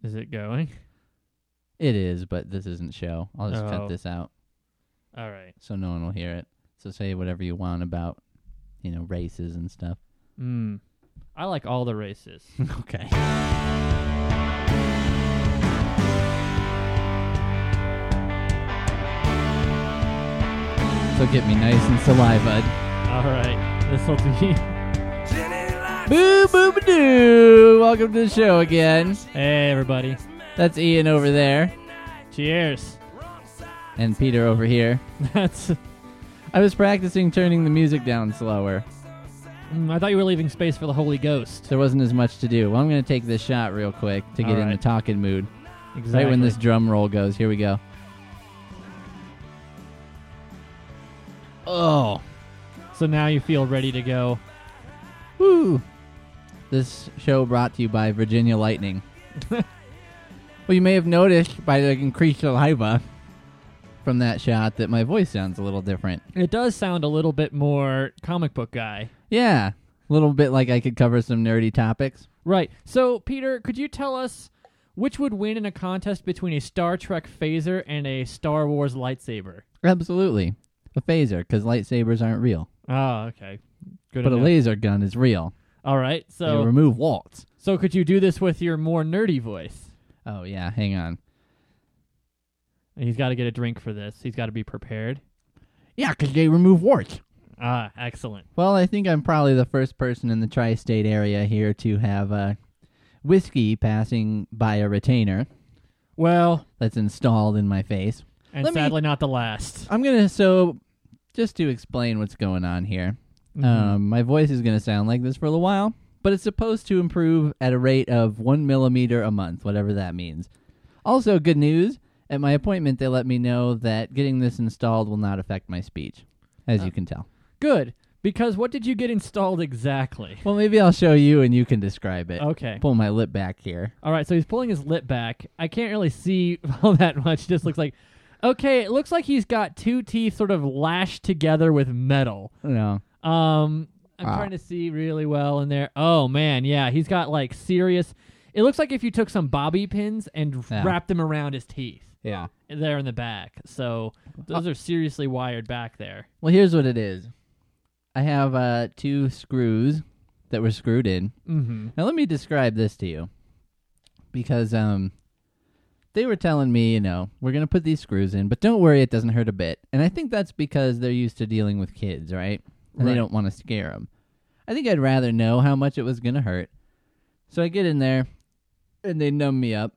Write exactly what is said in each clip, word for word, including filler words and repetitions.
Is it going? It is, but this isn't show. I'll just Oh. cut this out All right. so no one will hear it. So say whatever you want about, you know, races and stuff. Mm. I like all the races. Okay. So get me nice and saliva. All right. This will be... Boo boo ba doo! Welcome to the show again. Hey, everybody. That's Ian over there Cheers. and Peter over here. That's... I was practicing turning the music down slower. Mm, I thought you were leaving space for the Holy Ghost. There wasn't as much to do. Well, I'm going to take this shot real quick to get All in the right. talking mood. Exactly. Right when this drum roll goes. Here we go. Oh. So now you feel ready to go. Woo. This show brought to you by Virginia Lightning. Well, you may have noticed by the increased saliva from that shot that my voice sounds a little different. It does sound a little bit more comic book guy. Yeah. A little bit like I could cover some nerdy topics. Right. So, Peter, could you tell us which would win in a contest between a Star Trek phaser and a Star Wars lightsaber? Absolutely. A phaser, because lightsabers aren't real. Oh, okay. Good But a enough. laser gun is real. All right. They So, remove walls. so could you do this with your more nerdy voice? Oh, yeah. Hang on. And he's got to get a drink for this. He's got to be prepared. Yeah, because they remove warts. Ah, excellent. Well, I think I'm probably the first person in the tri-state area here to have uh, whiskey passing by a retainer Well, that's installed in my face. and Let me- sadly not the last. I'm going to, so, just to explain what's going on here. Mhm. Um, my voice is going to sound like this for a little while, but it's supposed to improve at a rate of one millimeter a month, whatever that means. Also, good news, at my appointment, they let me know that getting this installed will not affect my speech, as Uh, you can tell. Good, because what did you get installed exactly? Well, maybe I'll show you and you can describe it. Okay. Pull my lip back here. All right, so he's pulling his lip back. I can't really see all that much. It just looks like... Okay, it looks like he's got two teeth sort of lashed together with metal. No. Um, I'm Wow. trying to see really well in there. Oh, man, yeah, he's got, like, serious... It looks like if you took some bobby pins and Yeah. wrapped them around his teeth Yeah. there in the back. So those are seriously wired back there. Well, here's what it is. I have uh, two screws that were screwed in. Mm-hmm. Now, let me describe this to you. Because um, they were telling me, you know, we're going to put these screws in, but don't worry, it doesn't hurt a bit. And I think that's because they're used to dealing with kids, right? And Right. they don't want to scare them. I think I'd rather know how much it was going to hurt. So I get in there, and they numb me up.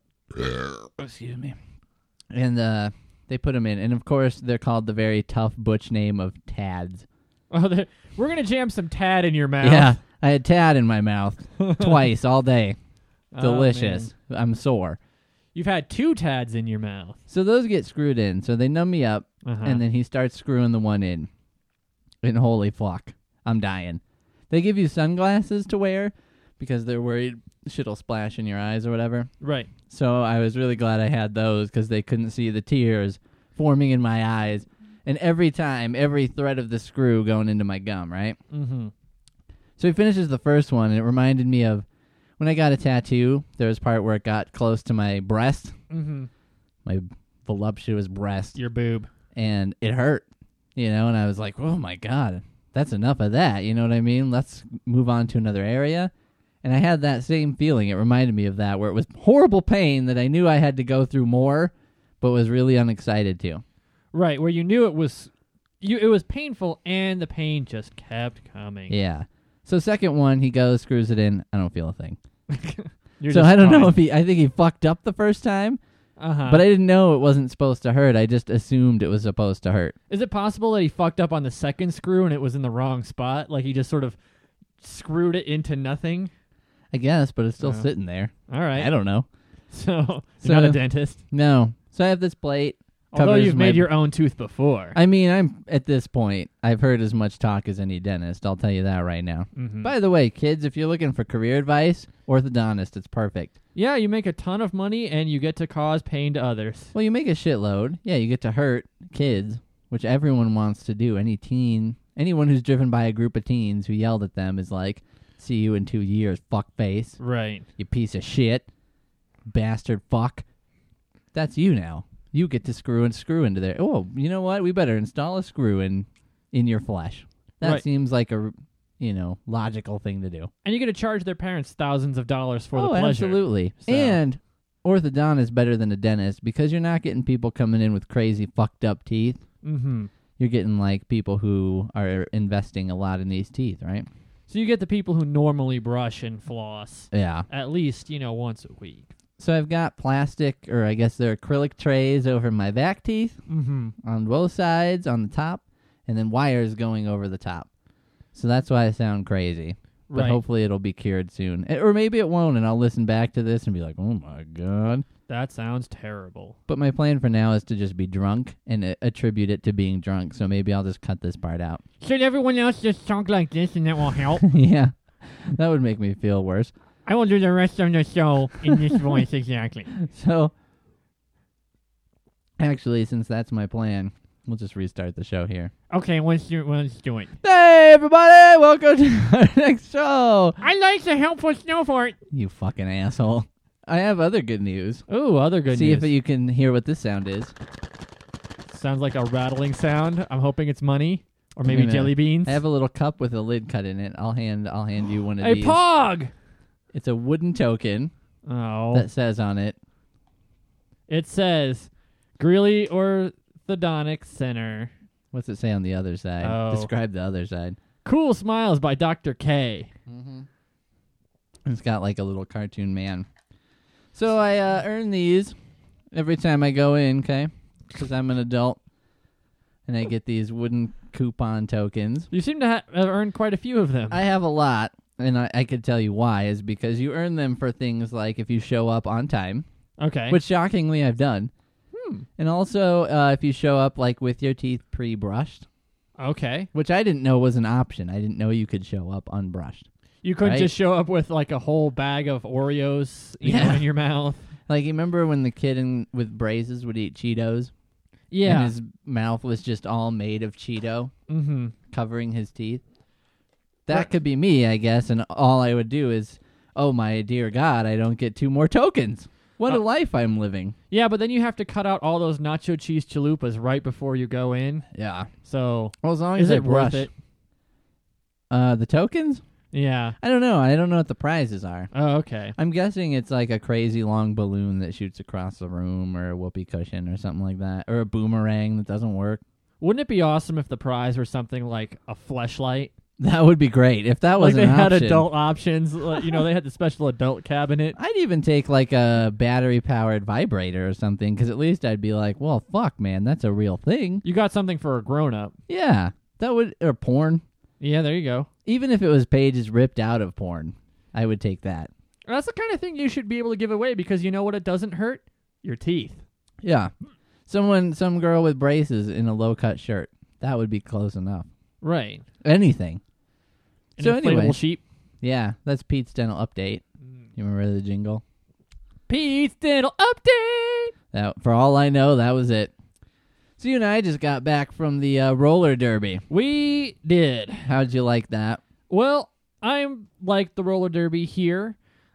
Excuse me. And uh, they put them in. And, of course, they're called the very tough butch name of Tads. Oh, there- we're going to jam some Tad in your mouth. Yeah, I had Tad in my mouth twice all day. Oh, Delicious. man. I'm sore. You've had two Tads in your mouth. So those get screwed in. So they numb me up, Uh-huh. and then he starts screwing the one in. And holy fuck, I'm dying. They give you sunglasses to wear because they're worried shit'll splash in your eyes or whatever. Right. So I was really glad I had those because they couldn't see the tears forming in my eyes. And every time, every thread of the screw going into my gum, right? Mm-hmm. So he finishes the first one, and it reminded me of when I got a tattoo, there was a part where it got close to my breast, Mm-hmm. my voluptuous breast, Your boob. and it hurt, you know, and I was like, oh my God, that's enough of that, you know what I mean? Let's move on to another area. And I had that same feeling. It reminded me of that, where it was horrible pain that I knew I had to go through more, but was really unexcited to. Right, where you knew it was you it was painful and the pain just kept coming. Yeah. So second one, he goes, screws it in. I don't feel a thing. You're so just I don't know fine. if he, I think he fucked up the first time, Uh-huh. but I didn't know it wasn't supposed to hurt. I just assumed it was supposed to hurt. Is it possible that he fucked up on the second screw and it was in the wrong spot? Like he just sort of screwed it into nothing? I guess, but it's still Oh. sitting there. All right. I don't know. So, So- you're not a dentist? No. So I have this plate. Although covers you've my- made your own tooth before. I mean, I'm at this point, I've heard as much talk as any dentist. I'll tell you that right now. Mhm. By the way, kids, if you're looking for career advice, orthodontist, it's perfect. Yeah, you make a ton of money and you get to cause pain to others. Well, you make a shitload. Yeah, you get to hurt kids, which everyone wants to do. Any teen, anyone who's driven by a group of teens who yelled at them is like, see you in two years, fuck face, Right. you piece of shit. bastard fuck. That's you now. You get to screw and screw into there. Oh, you know what? We better install a screw in in your flesh. That Right. seems like a, you know, logical thing to do. And you get to charge their parents thousands of dollars for oh, the pleasure. absolutely. So- And orthodontist is better than a dentist because you're not getting people coming in with crazy fucked up teeth. Mm-hmm. You're getting like people who are investing a lot in these teeth, right? So you get the people who normally brush and floss Yeah. at least, you know, once a week. So I've got plastic, or I guess they're acrylic trays over my back teeth Mm-hmm. on both sides, on the top, and then wires going over the top. So that's why I sound crazy. But Right. hopefully it'll be cured soon. It- or maybe it won't, and I'll listen back to this and be like, oh my God. That sounds terrible. But my plan for now is to just be drunk and uh, attribute it to being drunk, so maybe I'll just cut this part out. Should everyone else just talk like this and that will help? Yeah, that would make me feel worse. I will do the rest of the show in this voice exactly. So, actually, since that's my plan, we'll just restart the show here. Okay, let's do, let's do it. Hey, everybody! Welcome to our next show. I like the helpful snow fort. You fucking asshole. I have other good news. Ooh, other good See news. if you can hear what this sound is. Sounds like a rattling sound. I'm hoping it's money or maybe Wait a minute. jelly beans. I have a little cup with a lid cut in it. I'll hand I'll hand you one of Hey, these. Pog! It's a wooden token Oh. that says on it, It says Greeley Orthodontic Center. what's it say on the other side? Oh. Describe the other side. Cool Smiles by Doctor K. Mm-hmm. It's got like a little cartoon man. So I uh, earn these every time I go in, okay? Because I'm an adult. And I get these wooden coupon tokens. You seem to ha- have earned quite a few of them. I have a lot, and I, I could tell you why, is because you earn them for things like if you show up on time, okay. which shockingly I've done. Hmm. And also uh, if you show up like with your teeth pre-brushed, Okay. which I didn't know was an option. I didn't know you could show up unbrushed. You couldn't Right? just show up with like a whole bag of Oreos, you know, Yeah. in your mouth. Like, you remember when the kid in, with braces would eat Cheetos? Yeah. And his mouth was just all made of Cheeto, Mm-hmm. covering his teeth? That Right. could be me, I guess, and all I would do is, oh my dear God, I don't get two more tokens. What Uh, a life I'm living. Yeah, but then you have to cut out all those nacho cheese chalupas right before you go in. Yeah. So Well, as long is as I it brush worth it? Uh, the tokens? Yeah. I don't know. I don't know what the prizes are. Oh, okay. I'm guessing it's like a crazy long balloon that shoots across the room, or a whoopee cushion, or something like that, or a boomerang that doesn't work. Wouldn't it be awesome if the prize were something like a fleshlight? That would be great if that was Like they an had option. adult options. like, you know, they had the special adult cabinet. I'd even take like a battery-powered vibrator or something, because at least I'd be like, well, fuck, man, that's a real thing. You got something for a grown up. Yeah, that would, or porn. Yeah, there you go. Even if it was pages ripped out of porn, I would take that. That's the kind of thing you should be able to give away because you know what it doesn't hurt? Your teeth. Yeah. Someone, some girl with braces in a low-cut shirt. That would be close enough. Right. Anything. An So inflatable anyway. sheep. Yeah, that's Pete's Dental Update. You remember the jingle? Pete's Dental Update. That, for all I know, that was it. So you and I just got back from the uh, roller derby. We did. How'd you like that? Well, I'm like the roller derby here.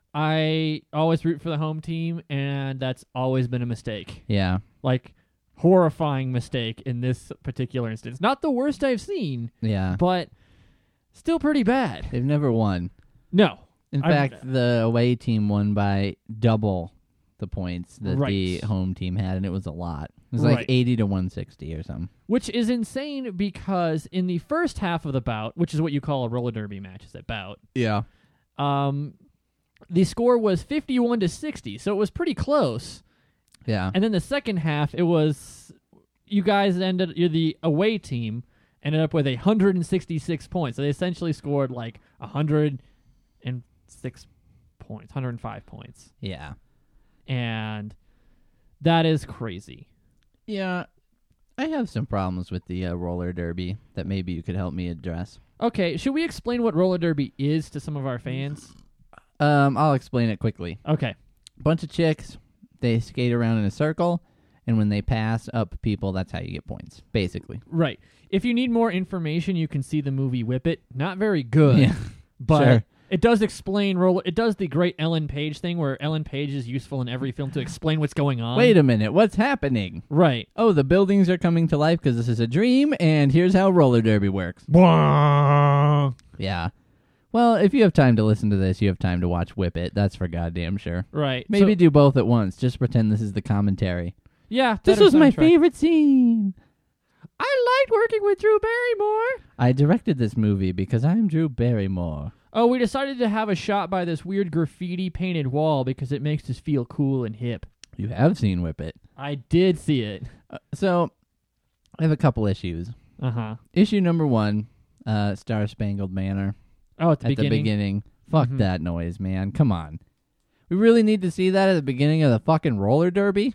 I always root for the home team, and that's always been a mistake. Yeah. Like, horrifying mistake in this particular instance. Not the worst I've seen, Yeah. but still pretty bad. They've never won. No. In I've- fact, the away team won by double the points that Right. the home team had, and it was a lot. It was like Right. eighty to one sixty or something. Which is insane because in the first half of the bout, which is what you call a roller derby match, is a bout, Yeah. um, the score was fifty-one to sixty, so it was pretty close. Yeah. And then the second half, it was you guys ended you're the away team ended up with one hundred sixty-six points. So they essentially scored like one hundred six points, one hundred five points. Yeah. And that is crazy. Yeah. I have some problems with the uh, roller derby that maybe you could help me address. Okay, should we explain what roller derby is to some of our fans? Um, I'll explain it quickly. Okay. Bunch of chicks, they skate around in a circle, and when they pass up people, that's how you get points, basically. Right. If you need more information, you can see the movie Whip It. Not very good. Yeah. But Sure. It does explain roller. It does the great Ellen Page thing where Ellen Page is useful in every film to explain what's going on. Wait a minute, what's happening? Right. Oh, the buildings are coming to life because this is a dream, and here's how roller derby works. Yeah. Well, if you have time to listen to this, you have time to watch Whip It. That's for goddamn sure. Right. Maybe So- do both at once. Just pretend this is the commentary. Yeah. This better was my soundtrack. favorite scene. I liked working with Drew Barrymore. I directed this movie because I'm Drew Barrymore. Oh, we decided to have a shot by this weird graffiti painted wall because it makes us feel cool and hip. You have seen Whip It. I did see it. Uh, so, I have a couple issues. Uh huh. Issue number one, uh, Star Spangled Banner. Oh, at the at beginning. the beginning. Fuck Mhm. that noise, man. Come on. We really need to see that at the beginning of the fucking roller derby?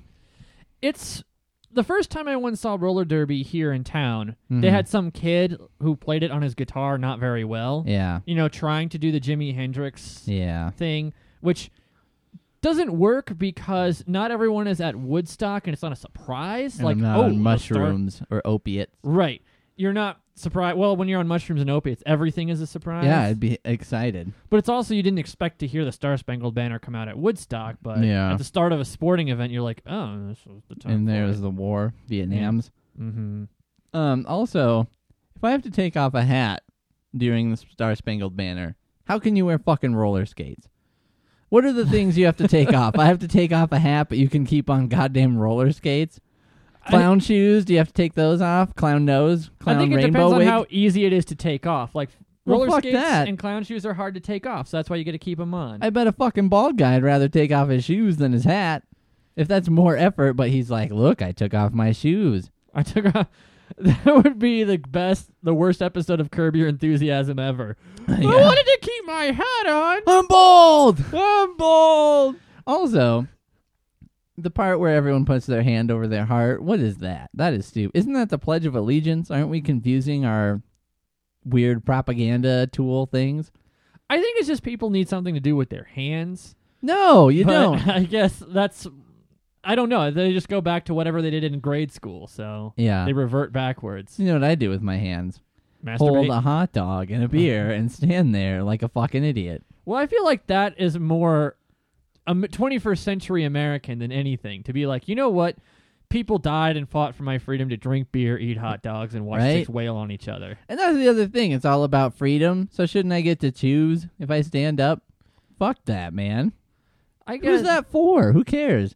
It's the first time I once saw roller derby here in town. Mhm. They had some kid who played it on his guitar not very well. Yeah. You know, trying to do the Jimi Hendrix Yeah. thing, which doesn't work because not everyone is at Woodstock and it's not a surprise. And like, I'm not oh, on a star- mushrooms or opiates. Right. You're not surprised. Well, when you're on mushrooms and opiates, everything is a surprise. Yeah, I'd be excited. But it's also you didn't expect to hear the Star Spangled Banner come out at Woodstock, but Yeah. at the start of a sporting event, you're like, oh, this was the time. And there's the war, Vietnam's. Mm-hmm. Um, also, if I have to take off a hat during the Star Spangled Banner, how can you wear fucking roller skates? What are the things you have to take off? I have to take off a hat, but you can keep on goddamn roller skates? Clown shoes, do you have to take those off? Clown nose? Clown I think it rainbow depends on wig? how easy it is to take off. Like Well, roller fuck skates that. and clown shoes are hard to take off, so that's why you got to keep them on. I bet a fucking bald guy'd rather take off his shoes than his hat. If that's more effort, but he's like, look, I took off my shoes. I took off. That would be the best, the worst episode of Curb Your Enthusiasm ever. I Yeah. wanted to keep my hat on. I'm bald! I'm bald. Also, the part where everyone puts their hand over their heart, what is that? That is stupid. Isn't that the Pledge of Allegiance? Aren't we confusing our weird propaganda tool things? I think it's just people need something to do with their hands. No, you but don't. I guess that's. I don't know. They just go back to whatever they did in grade school, so Yeah. they revert backwards. You know what I do with my hands? Masturbate. Hold a hot dog and a beer and stand there like a fucking idiot. Well, I feel like that is more um, twenty-first century American than anything. To be like, you know what? People died and fought for my freedom to drink beer, eat hot dogs, and watch Right? chicks wail on each other. And that's the other thing. It's all about freedom. So shouldn't I get to choose if I stand up? Fuck that, man. I guess Who's that for? Who cares?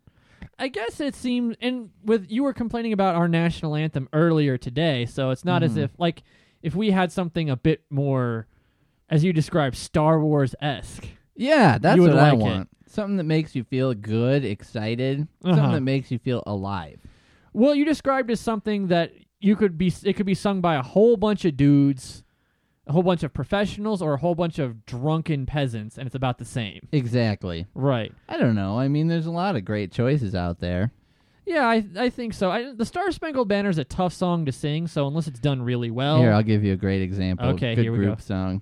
I guess it seemed, and with you were complaining about our national anthem earlier today, so it's not as Mhm. if like if we had something a bit more, as you described, Star Wars esque. Yeah, that's You would what I like it. want. Something that makes you feel good, excited. Uh-huh. Something that makes you feel alive. Well, you described as something that you could be. It could be sung by a whole bunch of dudes, a whole bunch of professionals, or a whole bunch of drunken peasants, and it's about the same. Exactly. Right. I don't know. I mean, there's a lot of great choices out there. Yeah, I I think so. I, the Star Spangled Banner is a tough song to sing, so unless it's done really well. Here, I'll give you a great example. Okay, Good here we group go. song.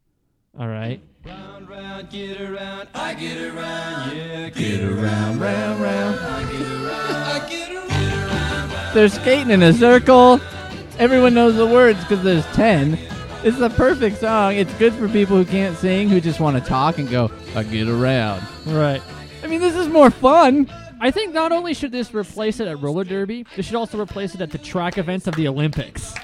All right. Round, round, get around, I get around, yeah, Get around, round, round. I get around, I get around, get around. They're skating in a circle. Everyone knows the words because there's ten. It's the perfect song. It's good for people who can't sing, who just want to talk and go, I get around. Right. I mean, this is more fun. I think not only should this replace it at roller derby, they should also replace it at the track events of the Olympics.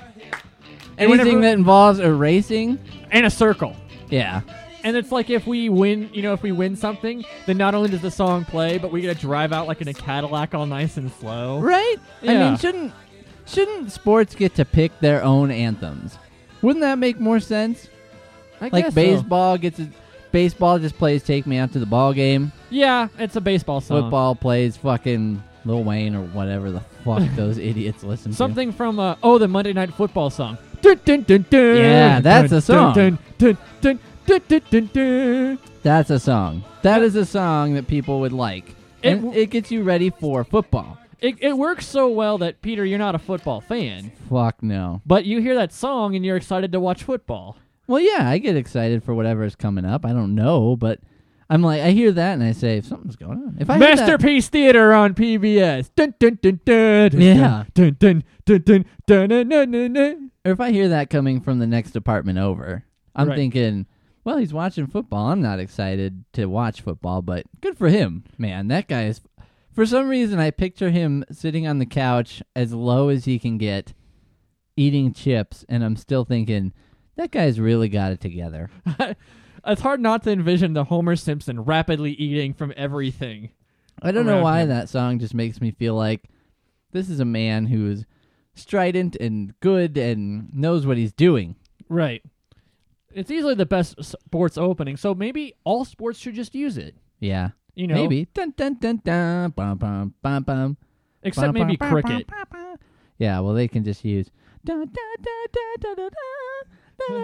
And Anything whenever- that involves a racing, And a circle. yeah. And it's like if we win, you know, if we win something, then not only does the song play, but we get to drive out like in a Cadillac all nice and slow. Right? I Yeah. mean, shouldn't shouldn't sports get to pick their own anthems? Wouldn't that make more sense? I Like guess so. baseball gets a, baseball just plays "Take Me Out to the Ball Game." Yeah, it's a baseball song. Football plays fucking Lil Wayne or whatever the fuck those idiots listen to. Something from uh, oh the Monday Night Football song. Dun, dun, dun, dun, Yeah, that's dun, a song. Dun, dun, dun, dun, dun, dun, dun. That's a song. That is a song that people would like. It And w- it gets you ready for football. It, it works so well that Peter, you're not a football fan, Fuck no. but you hear that song and you're excited to watch football. Well, yeah, I get excited for whatever is coming up. I don't know, but I'm like, I hear that and I say, something's going on. If I hear that- Masterpiece Theater on P B S. Dun, dun, dun, dun, dun, Yeah. Dun, dun, dun, dun, dun, dun, dun, dun, dun. or if I hear that coming from the next apartment over, I'm Right. thinking, Well, he's watching football. I'm not excited to watch football, but good for him, man. That guy is... For some reason, I picture him sitting on the couch as low as he can get, eating chips, and I'm still thinking, that guy's really got it together. It's hard not to envision the Homer Simpson rapidly eating from everything. I don't know around why him. that song just makes me feel like this is a man who's strident and good and knows what he's doing. Right. It's easily the best sports opening, so maybe all sports should just use it. Yeah. You know, Maybe. Dun, dun, dun, dun, bum, bum, bum, bum. except Bum, maybe bum, cricket. bum, bum, bum. Yeah, well, they can just use. Dun, dun, dun, dun, dun, dun, dun,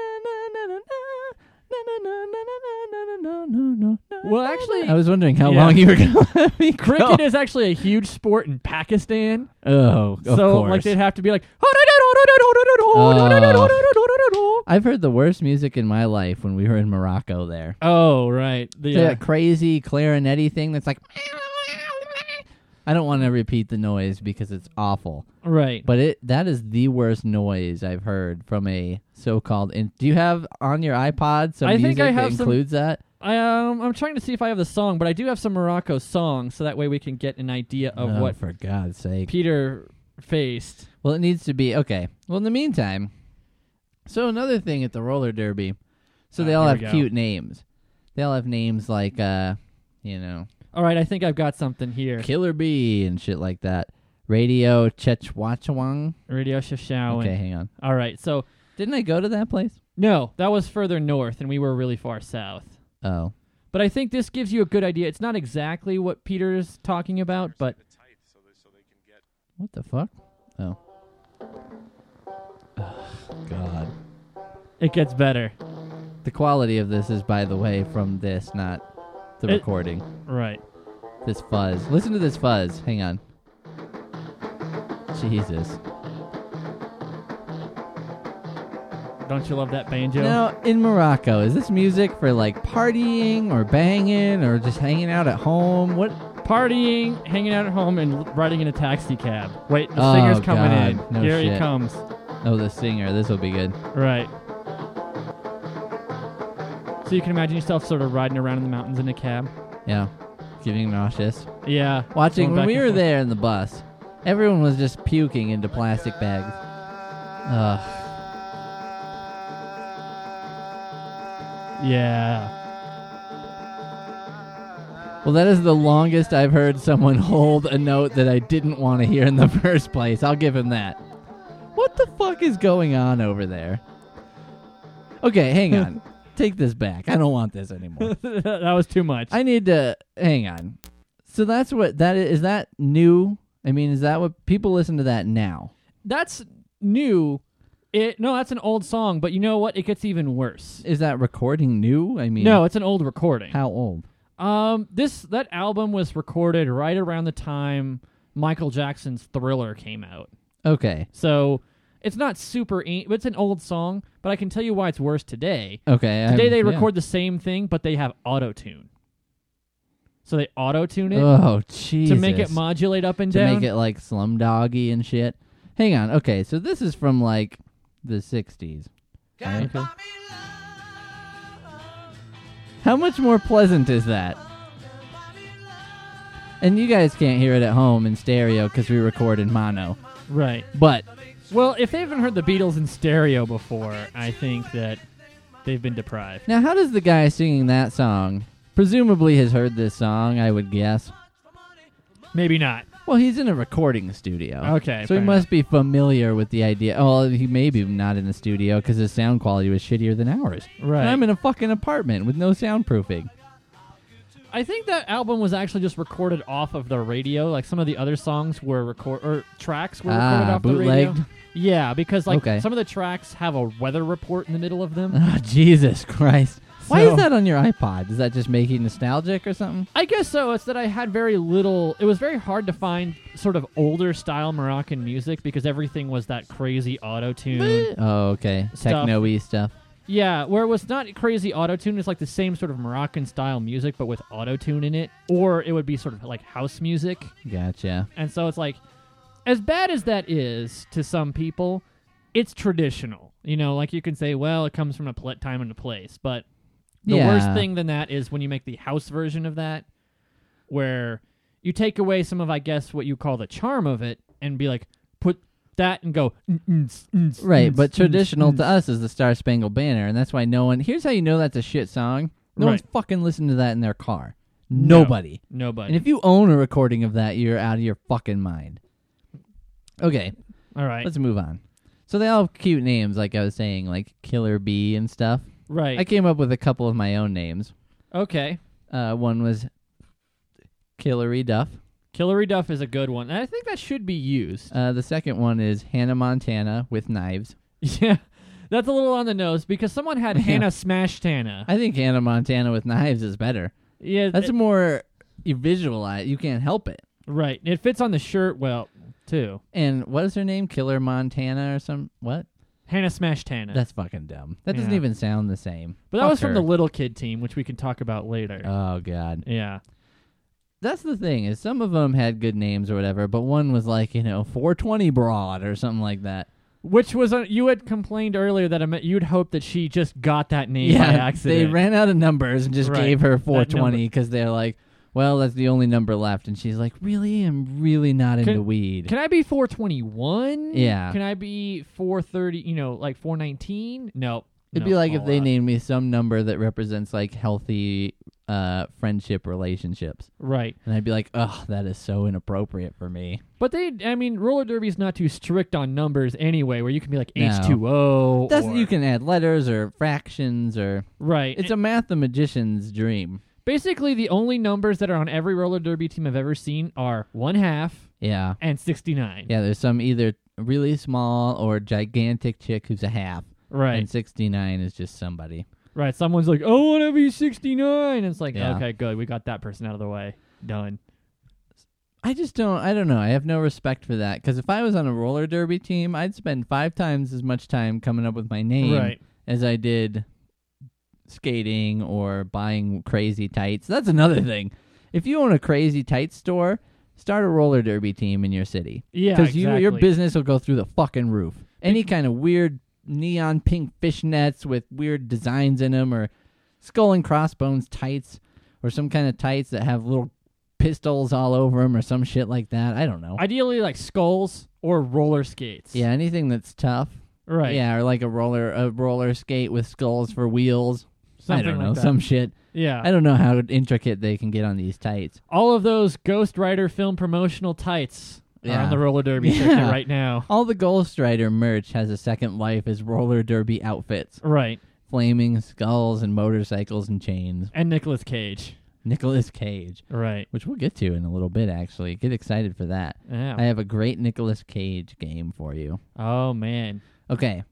dun. Well, actually, I was wondering how yeah. long you were going to let me go. cricket is actually a huge sport in Pakistan. Oh, of so course. like they'd have to be like. I've heard the worst music in my life when we were in Morocco there. Oh right, the uh, That crazy clarinet thing that's like... I don't want to repeat the noise because it's awful. right. But it that is the worst noise I've heard from a so-called... In- Do you have on your iPod some I think music I that have some- includes that? I um I'm trying to see if I have the song, but I do have some Morocco songs, so that way we can get an idea of Oh, what for God's sake. Peter faced. Well, it needs to be... Okay. Well, in the meantime... So another thing at the roller derby... So Ah, they all here have we go. cute names. They all have names like, uh, you know... All right, I think I've got something here. Killer Bee and shit like that. Radio Chechwachawang. Radio Shashawan. Okay, hang on. All right, so Didn't I go to that place? no, that was further north, and we were really far south. Oh. But I think this gives you a good idea. It's not exactly what Peter's talking about, but What the fuck? Oh. Oh, God. it gets better. The quality of this is, by the way, from this, not the It- recording. Right. This fuzz. Listen to this fuzz. Hang on. Jesus. Don't you love that banjo? Now, in Morocco, is this music for, like, partying or banging or just hanging out at home? What? Partying, hanging out at home, and riding in a taxi cab. Wait, the Oh, singer's coming God. in. No Here he shit. comes. Oh, the singer. This will be good. Right. So you can imagine yourself sort of riding around in the mountains in a cab. Yeah. Getting nauseous. Yeah. Watching, Going when back we and were forth. there in the bus, everyone was just puking into plastic bags. Ugh. Yeah. Well, that is the longest I've heard someone hold a note that I didn't want to hear in the first place. I'll give him that. What the fuck is going on over there? Okay, hang on. Take this back. I don't want this anymore. That was too much. I need to hang on. So that's what that is. Is that new? I mean, is that what people listen to that now? That's new. It no, that's an old song, but you know what? It gets even worse. Is that recording new? I mean, No, it's an old recording. How old? Um, this that album was recorded right around the time Michael Jackson's Thriller came out. Okay. So it's not super. an- It's an old song, but I can tell you why it's worse today. Okay. Today I'm- they yeah. record the same thing, but they have auto tune. So they auto tune it Oh, Jesus. to make it modulate up and to down. make it like Slumdoggy and shit. Hang on. Okay, so this is from like the sixties. Right? Okay. How much more pleasant is that? And you guys can't hear it at home in stereo because we record in mono. Right. But Well, if they haven't heard the Beatles in stereo before, I think that they've been deprived. now, how does the guy singing that song, presumably has heard this song, I would guess. Maybe not. Well, he's in a recording studio. Okay, So he fair must be familiar with the idea. Oh, he may be not in the studio because his sound quality was shittier than ours. Right. And I'm in a fucking apartment with no soundproofing. I think that album was actually just recorded off of the radio. Like some of the other songs were record or tracks were recorded Ah, off the radio. bootlegged? Yeah, because like Okay. some of the tracks have a weather report in the middle of them. Oh, Jesus Christ. Why So- is that on your iPod? Does that just make you nostalgic or something? I guess so. It's that I had very little. It was very hard to find sort of older style Moroccan music because everything was that crazy auto tune. Oh, okay. Stuff. Techno-y stuff. Yeah, where it was not crazy auto tune. It's like the same sort of Moroccan style music, but with auto tune in it, or it would be sort of like house music. Gotcha. And so it's like, as bad as that is to some people, it's traditional. You know, like you can say, well, it comes from a pl- time and a place, but the Yeah. worst thing than that is when you make the house version of that, where you take away some of, I guess, what you call the charm of it, and be like, put that and go, "Mm, mm, mm, Right, mm, but mm, traditional mm." to us is the Star Spangled Banner, and that's why no one. Here's how you know that's a shit song. No Right. one's fucking listening to that in their car. No. Nobody. Nobody. And if you own a recording of that, you're out of your fucking mind. Okay, All right. let's move on. So they all have cute names, like I was saying, like Killer Bee and stuff. Right. I came up with a couple of my own names. okay. Uh, one was Killery Duff. Killery Duff is a good one. And I think that should be used. Uh, the second one is Hannah Montana with knives. Yeah. That's a little on the nose because someone had Yeah. Hannah Smash Tana. I think Hannah Montana with knives is better. Yeah. That's it- more you visualize. You can't help it. right. It fits on the shirt well, too. And what is her name? Killer Montana or some what? Hannah Smash Tana. That's fucking dumb. That doesn't Yeah. even sound the same. but that Fuck was from her. the Little Kid team, which we can talk about later. Oh god. yeah. That's the thing is some of them had good names or whatever, but one was like, you know, four twenty broad or something like that. Which was, a, you had complained earlier that I meant you'd hope that she just got that name by They accident. ran out of numbers and just Right. gave her That four twenty because they're like, well, that's the only number left. And she's like, really? I'm really not Can- into weed. Can I be four twenty-one? Yeah. Can I be four thirty, you know, like four nineteen? No. It'd No, be like if all they out. named me some number that represents like healthy uh, friendship relationships. Right. And I'd be like, ugh, that is so inappropriate for me. But they, I mean, roller derby's not too strict on numbers anyway, where you can be like No. H two O. That's or, you can add letters or fractions or Right. it's a mathematician's dream. Basically, the only numbers that are on every roller derby team I've ever seen are one half Yeah. and sixty-nine. Yeah, there's some either really small or gigantic chick who's a half. Right. And sixty-nine is just somebody. Right. Someone's like, I want to be sixty-nine. And it's like, Yeah. okay, good. We got that person out of the way. Done. I just don't, I don't know. I have no respect for that. Because if I was on a roller derby team, I'd spend five times as much time coming up with my name Right. as I did skating or buying crazy tights. That's another thing. If you own a crazy tights store, start a roller derby team in your city. Yeah, Because you, your exactly. business will go through the fucking roof. Any kind of weird neon pink fishnets with weird designs in them, or skull and crossbones tights, or some kind of tights that have little pistols all over them, or some shit like that. I don't know. Ideally, like skulls or roller skates. yeah, anything that's tough. Right. Yeah, or like a roller a roller skate with skulls for wheels. Something I don't like know, that. some shit. Yeah. I don't know how intricate they can get on these tights. All of those Ghost Rider film promotional tights are Yeah. on the roller derby Yeah. circuit right now. All the Ghost Rider merch has a second life as roller derby outfits. Right. Flaming skulls and motorcycles and chains. And Nicolas Cage. Nicolas Cage, Right. which we'll get to in a little bit, actually. Get excited for that. Yeah. I have a great Nicolas Cage game for you. oh, man. Okay.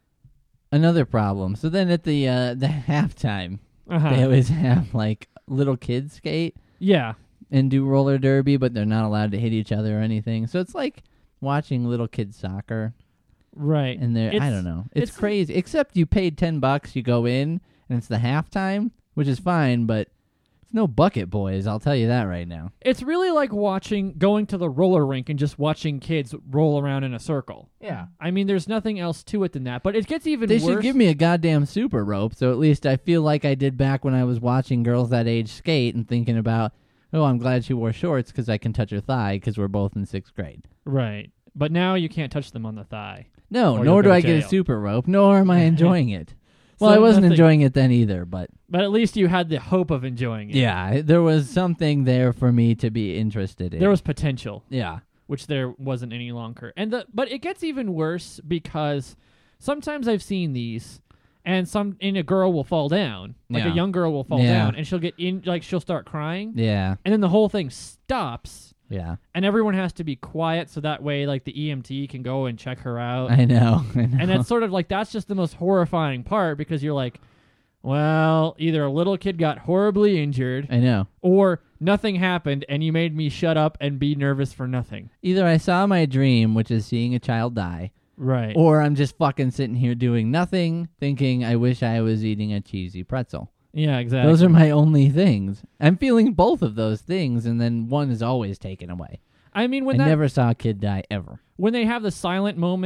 Another problem. So then at the uh, the halftime, Uh-huh. they always have like little kids skate Yeah. and do roller derby, but they're not allowed to hit each other or anything. So it's like watching little kids soccer. Right. And they're I It's- don't know. It's, it's- crazy. Except you paid ten bucks, you go in, and it's the halftime, which is fine, but it's no bucket boys, I'll tell you that right now. It's really like watching, going to the roller rink and just watching kids roll around in a circle. Yeah. I mean, there's nothing else to it than that. But it gets even They worse. should give me a goddamn super rope, so at least I feel like I did back when I was watching girls that age skate and thinking about, oh, I'm glad she wore shorts because I can touch her thigh because we're both in sixth grade. Right. But now you can't touch them on the thigh. No, Or you'll nor go do to I get a jail. super rope, nor am I enjoying it. Well, So I wasn't nothing- enjoying it then either, but But at least you had the hope of enjoying it. yeah, there was something there for me to be interested in. There was potential, yeah. which there wasn't any longer. And the but it gets even worse because sometimes I've seen these and some and a girl will fall down. Like Yeah. a young girl will fall Yeah. down and she'll get in like she'll start crying. Yeah, And then the whole thing stops yeah. and everyone has to be quiet so that way like the E M T can go and check her out. I know. I know. And it's sort of like that's just the most horrifying part because you're like, well, either a little kid got horribly injured I know. or nothing happened and you made me shut up and be nervous for nothing. Either I saw my dream, which is seeing a child die, Right. or I'm just fucking sitting here doing nothing, thinking I wish I was eating a cheesy pretzel. yeah, exactly. Those are my only things. I'm feeling both of those things, and then one is always taken away. I mean, when I that never saw a kid die ever. when they have the silent moment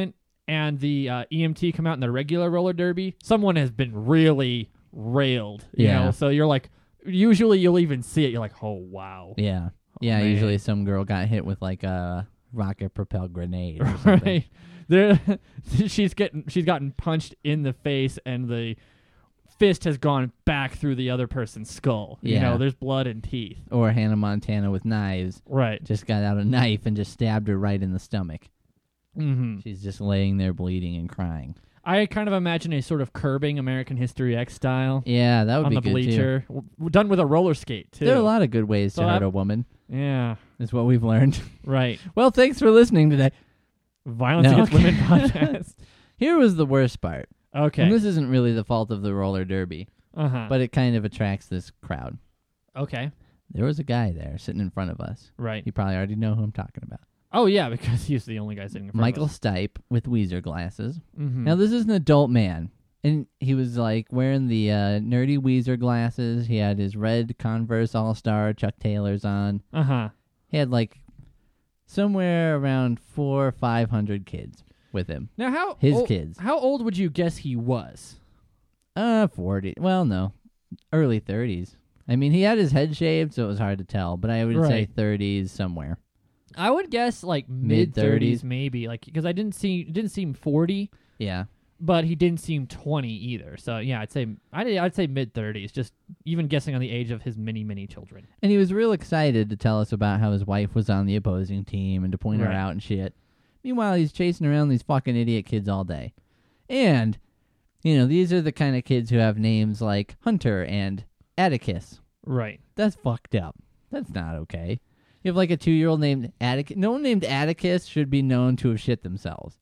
and the uh, E M T come out in the regular roller derby, someone has been really railed. You Yeah. know, so you're like, usually you'll even see it. You're like, oh wow. Yeah. Yeah. man. Usually some girl got hit with like a rocket propelled grenade. Or something. Right. There, she's getting she's gotten punched in the face, and the fist has gone back through the other person's skull. You Yeah. know, there's blood and teeth. Or Hannah Montana with knives. Right. Just got out a knife and just stabbed her right in the stomach. Mm-hmm. She's just laying there bleeding and crying. I kind of imagine a sort of curbing American History X style Yeah, that would on be the good bleacher, w- done with a roller skate too. too. There are a lot of good ways So to hurt I- a woman. Yeah. Is what we've learned. Right. Well, thanks for listening today. Violence No. Against Women podcast. Here was the worst part. Okay. And this isn't really the fault of the roller derby, Uh huh. but it kind of attracts this crowd. Okay. There was a guy there sitting in front of us. Right. You probably already know who I'm talking about. Oh yeah, because he's the only guy sitting in front Michael of us. Stipe with Weezer glasses. Mm-hmm. Now, this is an adult man, and he was like wearing the uh, nerdy Weezer glasses. He had his red Converse All-Star Chuck Taylors on. Uh huh. He had like somewhere around four or five hundred kids with him. Now how His ol- kids. How old would you guess he was? Uh, forty. Well, no, early thirties. I mean, he had his head shaved, so it was hard to tell. But I would say Right. thirties somewhere. I would guess like mid Mid-thirties. thirties, maybe, like because I didn't see it didn't seem forty, Yeah. but he didn't seem twenty either. So yeah, I'd say I'd, I'd say mid thirties. Just even guessing on the age of his many many children. And he was real excited to tell us about how his wife was on the opposing team and to point her Right. out and shit. Meanwhile, he's chasing around these fucking idiot kids all day. And, you know, these are the kind of kids who have names like Hunter and Atticus. Right. That's fucked up. That's not okay. You have like a two-year-old named Atticus. No one named Atticus should be known to have shit themselves.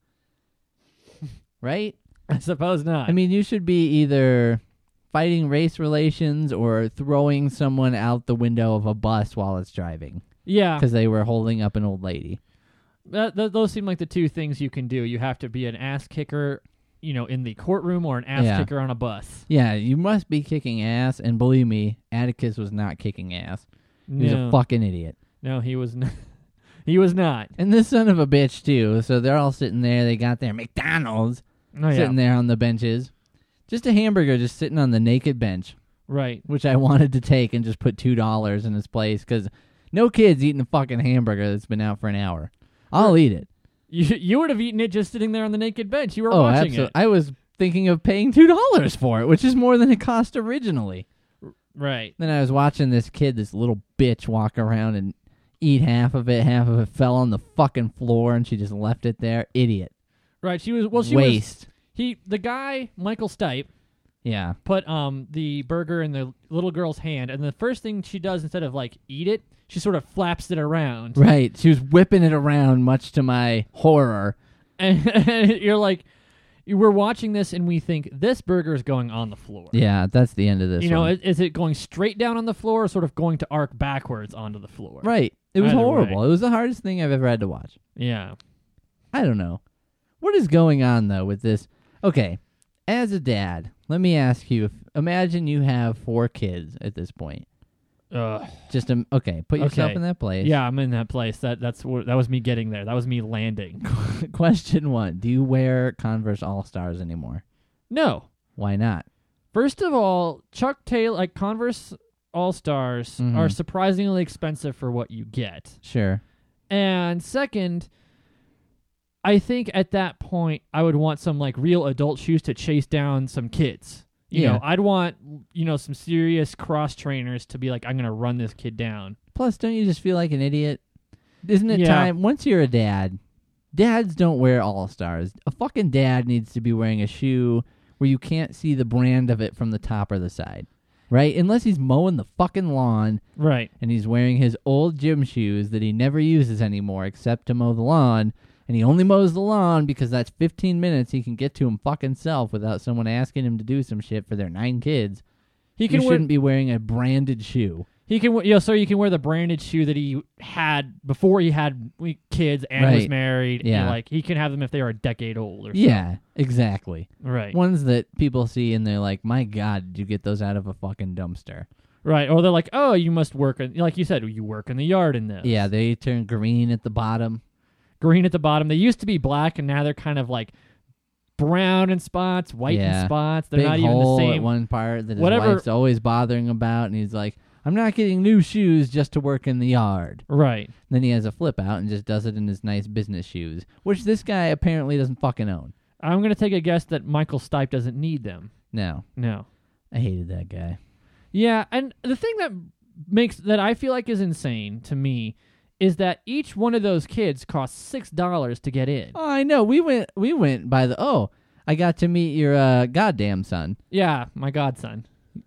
Right? I suppose not. I mean, you should be either fighting race relations or throwing someone out the window of a bus while it's driving yeah, because they were holding up an old lady. that, th- those seem like the two things you can do. You have to be an ass kicker, you know, in the courtroom, or an ass Yeah. kicker on a bus. Yeah, you must be kicking ass, and believe me, Atticus was not kicking ass. He was no, a fucking idiot. no, he was not. He was not. And this son of a bitch, too. So they're all sitting there. They got their McDonald's Oh, yeah. sitting there on the benches. Just a hamburger just sitting on the naked bench, Right. which I wanted to take and just put two dollars in his place because no kid's eating a fucking hamburger that's been out for an hour. I'll eat it. You you would have eaten it just sitting there on the naked bench. You were Oh, watching absolutely. it. I was thinking of paying two dollars for it, which is more than it cost originally. Right. Then I was watching this kid, this little bitch, walk around and eat half of it. Half of it fell on the fucking floor, and she just left it there. Idiot. Right. She was well she was Waste. he the guy, Michael Stipe, Yeah. put um the burger in the little girl's hand, and the first thing she does, instead of like eat it, she sort of flaps it around. Right. She was whipping it around, much to my horror. And, and you're like, we're watching this and we think this burger is going on the floor. Yeah, that's the end of this You know, one. is, is it going straight down on the floor, or sort of going to arc backwards onto the floor? Right. It was Either horrible. way. It was the hardest thing I've ever had to watch. Yeah. I don't know. What is going on, though, with this? Okay, as a dad, let me ask you, if, imagine you have four kids at this point. Ugh. Just, um, okay, put yourself Okay. in that place. Yeah, I'm in that place. That that's what that was me getting there. That was me landing. Question one, do you wear Converse All-Stars anymore? No. Why not? First of all, Chuck Taylor, like Converse All Stars, Mhm. are surprisingly expensive for what you get. Sure. And second, I think at that point I would want some like real adult shoes to chase down some kids. You Yeah. know, I'd want you know some serious cross trainers to be like, I'm gonna run this kid down. Plus, don't you just feel like an idiot? Isn't it Yeah. time, once you're a dad, dads don't wear All-Stars. A fucking dad needs to be wearing a shoe where you can't see the brand of it from the top or the side. Right? Unless he's mowing the fucking lawn Right. and he's wearing his old gym shoes that he never uses anymore except to mow the lawn, and he only mows the lawn because that's fifteen minutes he can get to him fucking self without someone asking him to do some shit for their nine kids. He can you wear shouldn't be wearing a branded shoe. he can you know, so you can wear the branded shoe that he had before he had we- kids and was Right. married. Yeah. And, like he can have them if they are a decade old or Yeah, exactly. something. Right. Ones that people see and they're like, my God, did you get those out of a fucking dumpster? Right. Or they're like, oh, you must work in, like you said, you work in the yard in this. Yeah, they turn green at the bottom. Green at the bottom. They used to be black, and now they're kind of like brown in spots, white Yeah. in spots. They're Big not even hole the at same. one part that his Whatever- wife's always bothering about, and he's like, I'm not getting new shoes just to work in the yard. Right. Then he has a flip out and just does it in his nice business shoes, which this guy apparently doesn't fucking own. I'm going to take a guess that Michael Stipe doesn't need them. No, No. I hated that guy. Yeah, and the thing that makes that I feel like is insane to me is that each one of those kids costs six dollars to get in. Oh, I know. We went. We went by the. Oh, I got to meet your uh, goddamn son, Yeah, my godson.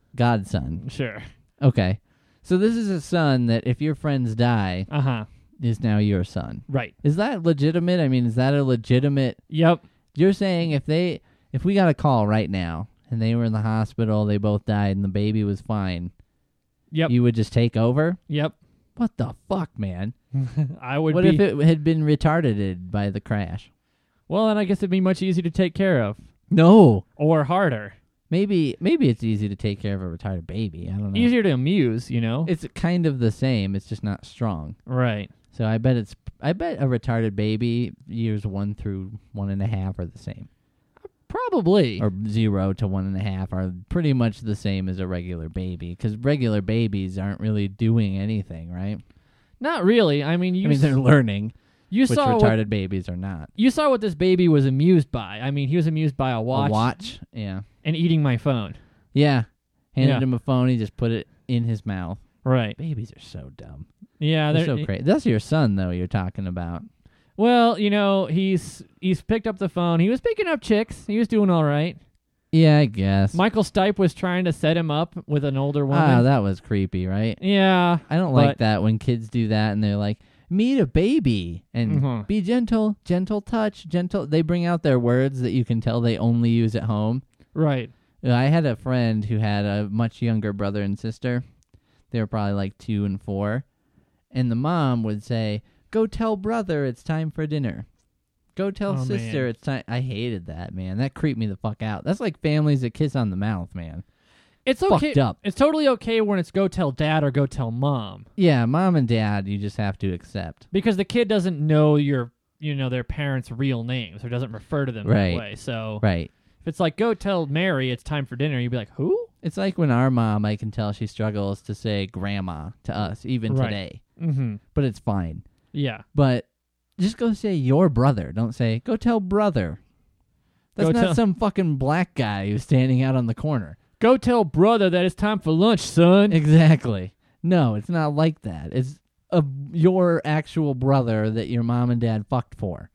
godson. Sure. Okay, so this is a son that if your friends die, Uh huh. is now your son. Right. Is that legitimate? I mean, is that a legitimate? Yep. You're saying if they, if we got a call right now and they were in the hospital, they both died, and the baby was fine, Yep. you would just take over? Yep. What the fuck, man? I would What be. if it had been retarded by the crash? Well, then I guess it'd be much easier to take care of, No. or harder. Maybe maybe it's easy to take care of a retarded baby. I don't know. Easier to amuse, you know. It's kind of the same. It's just not strong. Right. So I bet it's. I bet a retarded baby years one through one and a half are the same, Probably. or zero to one and a half are pretty much the same as a regular baby. Because regular babies aren't really doing anything, right? Not really. I mean, you. I mean, they're s- learning, you which saw retarded what, babies are not. you saw what this baby was amused by. I mean, he was amused by a watch, A watch, yeah, and eating my phone. yeah. Handed Yeah. him a phone. He just put it in his mouth. Right. Babies are so dumb. Yeah. They're they're- so crazy. That's your son, though. You're talking about. Well, you know, he's he's picked up the phone. He was picking up chicks. He was doing all right. Yeah, I guess. Michael Stipe was trying to set him up with an older woman. Ah, that was creepy, right? yeah. I don't But- like that when kids do that and they're like, meet a baby and Mhm. be gentle, gentle touch, gentle. They bring out their words that you can tell they only use at home. Right. Uh, I had a friend who had a much younger brother and sister. They were probably like two and four. And the mom would say, go tell brother it's time for dinner. Go tell Oh, sister man. it's time. I hated that, man. That creeped me the fuck out. That's like families that kiss on the mouth, man. It's okay. Fucked up. It's totally okay when it's go tell dad or go tell mom, Yeah, mom and dad, you just have to accept. because the kid doesn't know your, you know, their parents' real names or doesn't refer to them Right. that way. So Right. if it's like go tell Mary it's time for dinner, you'd be like, who? It's like when our mom, I can tell she struggles to say grandma to us, even Right. today. Mm-hmm. But it's fine. Yeah. But just go say your brother. Don't say, go tell brother. That's Go not tell- some fucking black guy who's standing out on the corner. Go tell brother that it's time for lunch, son. Exactly. No, it's not like that. It's a, your actual brother that your mom and dad fucked for.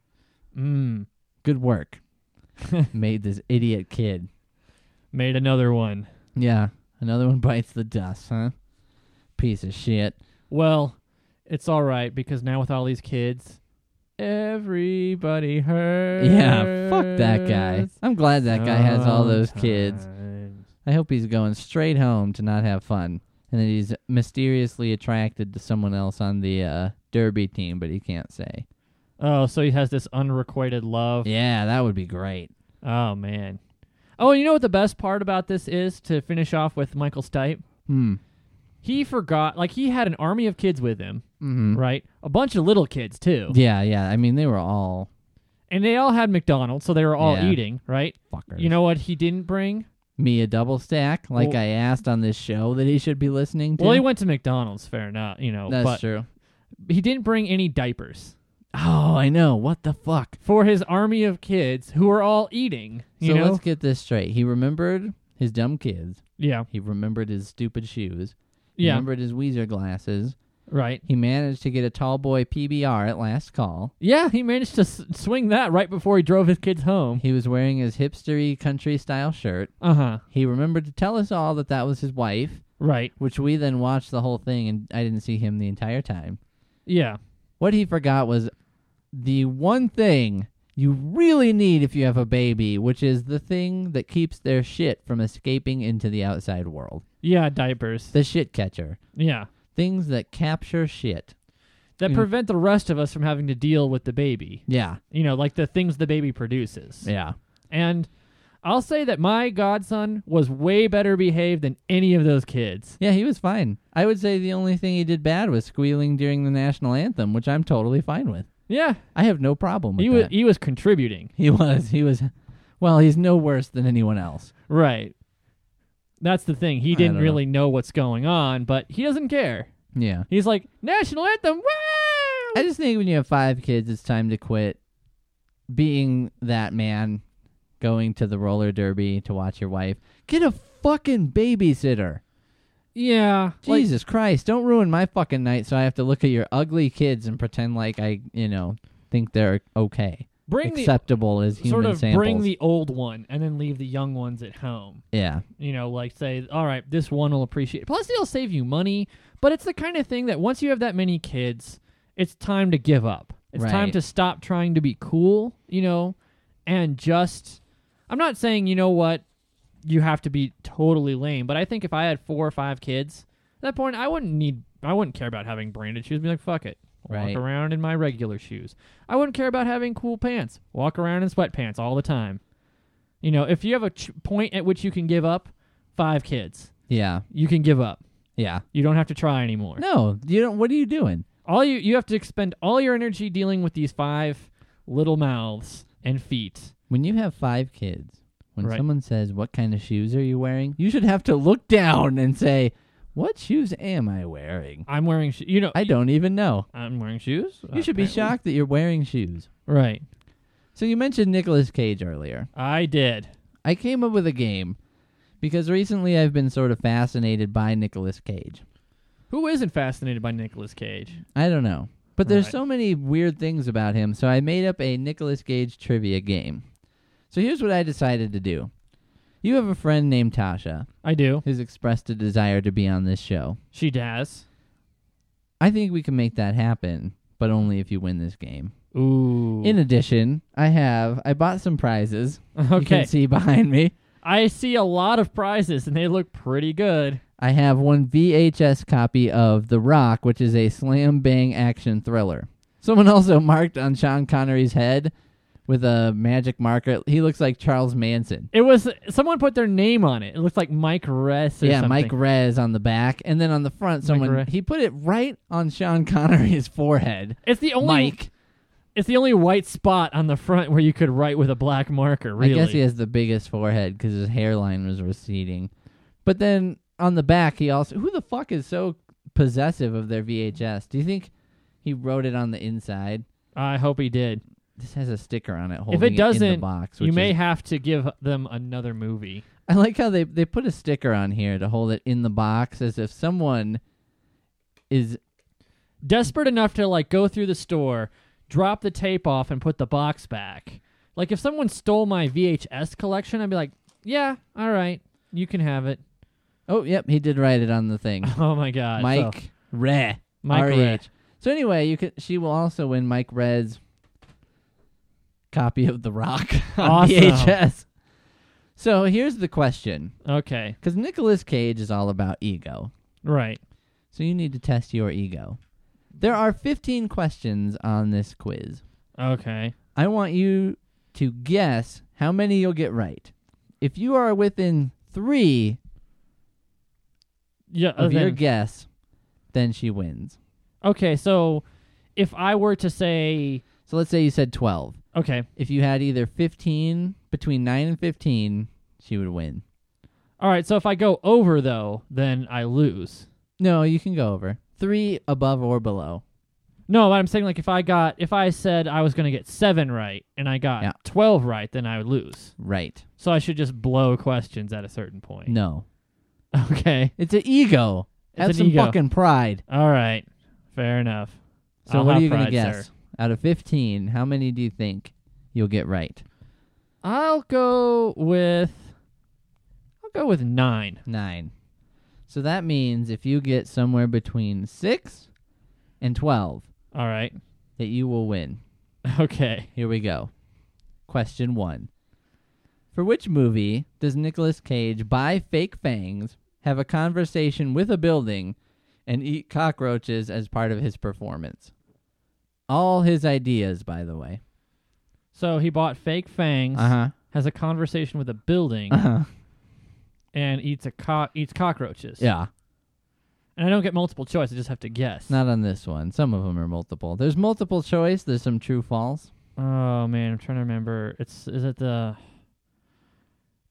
Mm. Good work. Made this idiot kid. Made another one. Yeah. Another one bites the dust, huh? Piece of shit. Well, it's all right because now with all these kids, everybody hurts. Yeah, fuck that guy. I'm glad that guy has all those kids. Sometimes. I hope he's going straight home to not have fun. And that he's mysteriously attracted to someone else on the uh, derby team, but he can't say. Oh, so he has this unrequited love. Yeah, that would be great. Oh, man. Oh, you know what the best part about this is, to finish off with Michael Stipe? Hmm. He forgot, like, he had an army of kids with him, Mm-hmm. right? A bunch of little kids, too. Yeah, yeah. I mean, they were all And they all had McDonald's, so they were all Yeah. eating, right? fuckers. You know what he didn't bring? Me a double stack, like Well- I asked on this show that he should be listening to. Well, he went to McDonald's, fair enough, you know. That's but true. he didn't bring any diapers Oh, I know. What the fuck? for his army of kids who were all eating, you So know? let's get this straight. He remembered his dumb kids. Yeah, He remembered his stupid shoes. He yeah, remembered his Weezer glasses. right. He managed to get a tall boy P B R at last call. Yeah, he managed to s- swing that right before he drove his kids home. He was wearing his hipstery country style shirt. Uh-huh, He remembered to tell us all that that was his wife, right. which we then watched the whole thing, and I didn't see him the entire time. Yeah, What he forgot was the one thing you really need if you have a baby, which is the thing that keeps their shit from escaping into the outside world. yeah, diapers. The shit catcher. Yeah, Things that capture shit. that Mm. prevent the rest of us from having to deal with the baby. Yeah. You know, like the things the baby produces. Yeah. And I'll say that my godson was way better behaved than any of those kids. Yeah, he was fine. I would say the only thing he did bad was squealing during the national anthem, which I'm totally fine with. Yeah, I have no problem with he was that. he was contributing. He was. He was. Well, he's no worse than anyone else. Right. That's the thing. He I didn't don't really know. know what's going on, but he doesn't care. Yeah. He's like, national anthem, woo! I just think when you have five kids, it's time to quit being that man going to the roller derby to watch your wife. Get a fucking babysitter. Yeah. like- Jesus Christ, don't ruin my fucking night so I have to look at your ugly kids and pretend like I, you know, think they're okay. bring Acceptable as the human sort of samples. bring the old one and then leave the young ones at home. Yeah. You know, like say, all right, this one will appreciate it. Plus, it'll save you money. But it's the kind of thing that once you have that many kids, it's time to give up. It's Right. time to stop trying to be cool, you know, and just. I'm not saying, you know what, you have to be totally lame, but I think if I had four or five kids, at that point, I wouldn't need. I wouldn't care about having branded shoes. Be like, fuck it. Walk Right. around in my regular shoes. I wouldn't care about having cool pants. Walk around in sweatpants all the time. You know, if you have a ch- point at which you can give up, five kids, Yeah. you can give up. Yeah. You don't have to try anymore. No, you don't. What are you doing? All you you have to expend all your energy dealing with these five little mouths and feet. When you have five kids, when Right. someone says, "What kind of shoes are you wearing?" you should have to look down and say, "What shoes am I wearing?" I'm wearing, sho- you know, I don't even know. I'm wearing shoes. You should be apparently. shocked that you're wearing shoes. Right. So you mentioned Nicolas Cage earlier. I did. I came up with a game because recently I've been sort of fascinated by Nicolas Cage. Who isn't fascinated by Nicolas Cage? I don't know. But there's Right. so many weird things about him, so I made up a Nicolas Cage trivia game. So here's what I decided to do. You have a friend named Tasha I do. who's expressed a desire to be on this show. She does. I think we can make that happen, but only if you win this game. Ooh. In addition, I have I bought some prizes. You okay. can see behind me. I see a lot of prizes, and they look pretty good. I have one V H S copy of The Rock, which is a slam bang action thriller. Someone also marked on Sean Connery's head with a magic marker. He looks like Charles Manson. It was someone put their name on it. It looked like Mike Ress or Yeah, something. Mike Rez on the back, and then on the front, someone Rez. he put it right on Sean Connery's forehead. It's the only Mike. It's the only white spot on the front where you could write with a black marker. Really. I guess he has the biggest forehead because his hairline was receding. But then on the back, he also who the fuck is so possessive of their V H S? Do you think he wrote it on the inside? I hope he did. This has a sticker on it holding If it in the doesn't, box. you which may is- have to give them another movie. I like how they they put a sticker on here to hold it in the box, as if someone is Desperate enough to like go through the store, drop the tape off, and put the box back. Like if someone stole my V H S collection, I'd be like, "Yeah, all right, you can have it." Oh, yep, he did write it on the thing. Oh my god, Mike So, Re. Mike R E Re. H. So anyway, you could she will also win Mike Red's copy of The Rock on Awesome. V H S. So here's the question, Okay, because Nicolas Cage is all about ego. right. So you need to test your ego. There are fifteen questions on this quiz. Okay. I want you to guess how many you'll get right. If you are within three Yeah. of your then- guess, then she wins. okay, so if I were to say, So let's say you said twelve. okay, If you had either fifteen, between nine and fifteen, she would win. all right. So if I go over though, then I lose. No, you can go over. Three above or below. No, but I'm saying like if I got if I said I was going to get seven right and I got Yeah. twelve right, then I would lose. Right. So I should just blow questions at a certain point. No. Okay. It's an ego. It's Have an some ego. fucking pride. All right. Fair enough. So I'll what are have you going to pride, guess? sir. Out of fifteen, how many do you think you'll get right? I'll go with I'll go with nine. Nine. So that means if you get somewhere between six and twelve, All right. that you will win. Okay. Here we go. Question one. For which movie does Nicolas Cage buy fake fangs, have a conversation with a building, and eat cockroaches as part of his performance? All his ideas, by the way. So he bought fake fangs, Uh-huh. has a conversation with a building, Uh-huh. and eats a co- eats cockroaches. Yeah. And I don't get multiple choice. I just have to guess. Not on this one. Some of them are multiple. There's multiple choice. There's some true false. Oh man, I'm trying to remember. It's is it the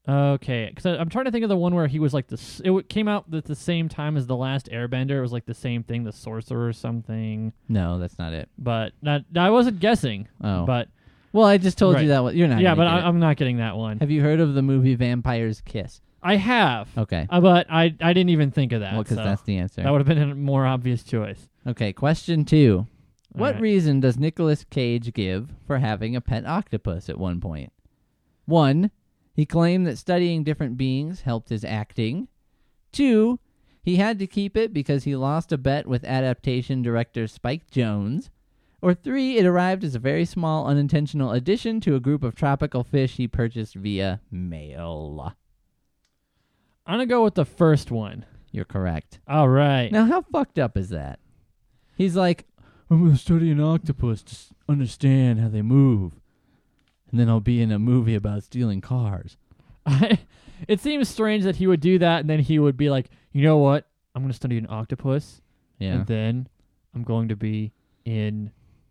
Okay, because I'm trying to think of the one where he was like the. s- It w- came out at the same time as the last Airbender. It was like the same thing, the sorcerer or something. No, that's not it. But that I wasn't guessing. Oh. But Well, I just told Right. you that one. You're not. yeah, gonna but get I, I'm not getting that one. it. Have you heard of the movie Vampire's Kiss? I have, Okay. uh, but I I didn't even think of that. Well, because so that's the answer. that would have been a more obvious choice. Okay, question two. All What right. reason does Nicolas Cage give for having a pet octopus at one point? One, he claimed that studying different beings helped his acting. Two, he had to keep it because he lost a bet with adaptation director Spike Jonze. Or three, it arrived as a very small unintentional addition to a group of tropical fish he purchased via mail. I'm gonna go with the first one. You're correct. All right. Now, how fucked up is that? He's like, I'm going to study an octopus to s- understand how they move. And then I'll be in a movie about stealing cars. It seems strange that he would do that, and then he would be like, you know what? I'm gonna study an octopus, Yeah. and then I'm going to be in.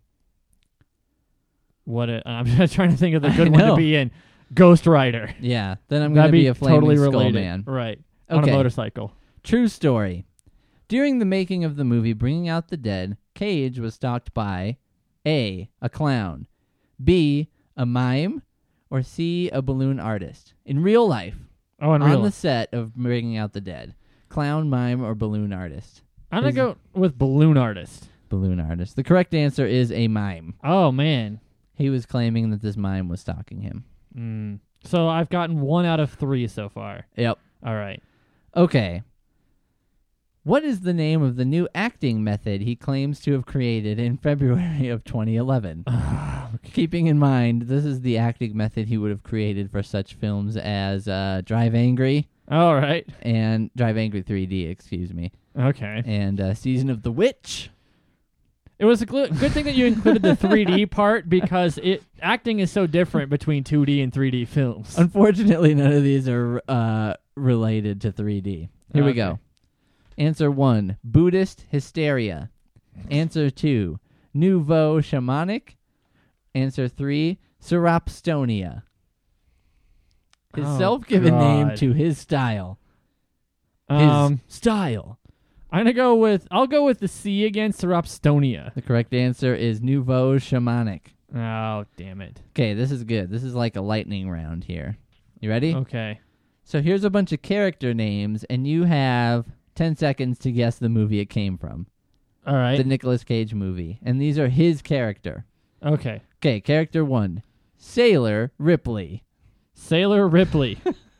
What a, I'm just trying to think of the I good one know. to be in. Ghost Rider. Yeah. Then I'm going to That'd be, be a flaming totally skull related. man. Right. On Okay. a motorcycle. True story. During the making of the movie Bringing Out the Dead, Cage was stalked by A, a clown, B, a mime, or C, a balloon artist. In real life, Oh, and on real. the set of Bringing Out the Dead, clown, mime, or balloon artist. I'm gonna is- go with balloon artist. Balloon artist. The correct answer is a mime. Oh man. He was claiming that this mime was stalking him. Mm. So I've gotten one out of three so far. Yep. All right. Okay. What is the name of the new acting method he claims to have created in February of twenty eleven? Keeping in mind, this is the acting method he would have created for such films as uh, Drive Angry All right. and Drive Angry three D, excuse me, Okay. and uh, Season of the Witch. It was a gl- good thing that you included the three D part because it acting is so different between two D and three D films. Unfortunately, none of these are uh, related to three D. Here we Okay. go. Answer one, Buddhist hysteria. Answer two, nouveau shamanic. Answer three, Seropstonia. His Oh, self-given name God. to his style. His Um, style. I'm gonna go with I'll go with the C again, Seropstonia. The correct answer is nouveau shamanic. Oh, damn it. Okay, this is good. This is like a lightning round here. You ready? Okay. So here's a bunch of character names, and you have ten seconds to guess the movie it came from. All right. The Nicolas Cage movie. And these are his character. Okay. Okay, character one, Sailor Ripley. Sailor Ripley.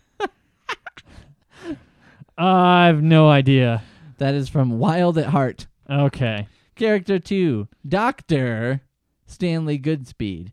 I have no idea. That is from Wild at Heart. Okay. Character two, Doctor Stanley Goodspeed.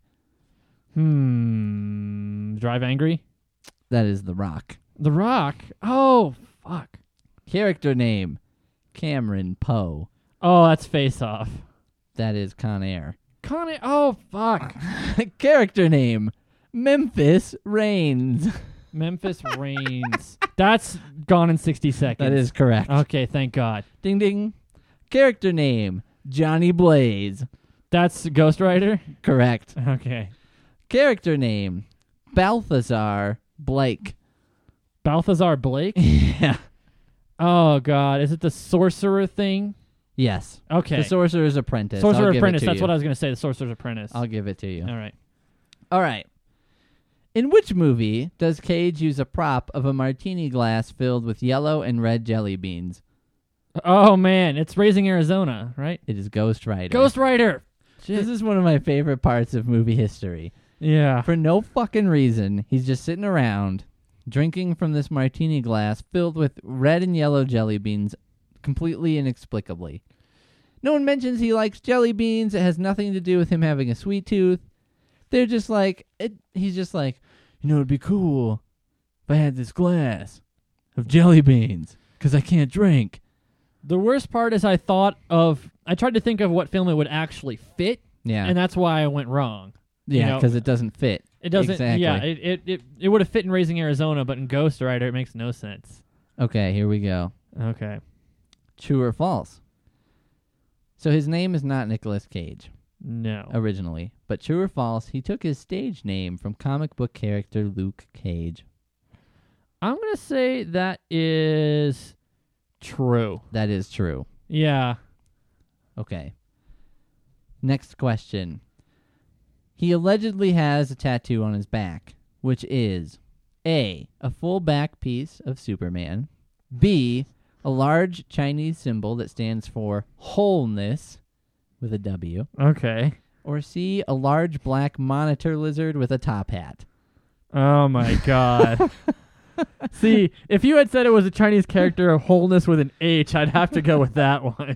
Hmm. Drive Angry? That is The Rock. The Rock. Oh, fuck. Character name, Cameron Poe. Oh, that's Face Off. That is Con Air. Connie. Oh, fuck. Character name, Memphis Reigns. Memphis Reigns. That's Gone in sixty seconds. That is correct. Okay, thank God. Ding ding. Character name, Johnny Blaze. That's Ghost Rider? Correct. Okay. Character name, Balthazar Blake. Balthazar Blake? Yeah. Oh, God. Is it the sorcerer thing? Yes. Okay. The Sorcerer's Apprentice. Sorcerer I'll give it Apprentice. to That's you. what I was going to say. The Sorcerer's Apprentice. I'll give it to you. All right. All right. In which movie does Cage use a prop of a martini glass filled with yellow and red jelly beans? Oh, man. It's Raising Arizona, right? It is Ghost Rider. Ghost Rider. This is one of my favorite parts of movie history. Yeah. For no fucking reason, he's just sitting around drinking from this martini glass filled with red and yellow jelly beans completely inexplicably. No one mentions he likes jelly beans. It has nothing to do with him having a sweet tooth. They're just like, it, he's just like, you know, it'd be cool if I had this glass of jelly beans because I can't drink. The worst part is I thought of, I tried to think of what film it would actually fit, Yeah. and that's why I went wrong. you yeah, know, because it doesn't fit. It doesn't, Exactly. yeah, it, it, it, it would have fit in Raising Arizona, but in Ghost Rider, it makes no sense. Okay, here we go. Okay. True or false? So his name is not Nicolas Cage No. originally, but true or false, he took his stage name from comic book character Luke Cage. I'm gonna say that is true. That is true. Yeah. Okay. Next question. He allegedly has a tattoo on his back, which is A, a full back piece of Superman, B, a large Chinese symbol that stands for wholeness with a W, Okay. or C, a large black monitor lizard with a top hat. Oh my god. See, if you had said it was a Chinese character of wholeness with an H, I'd have to go with that one.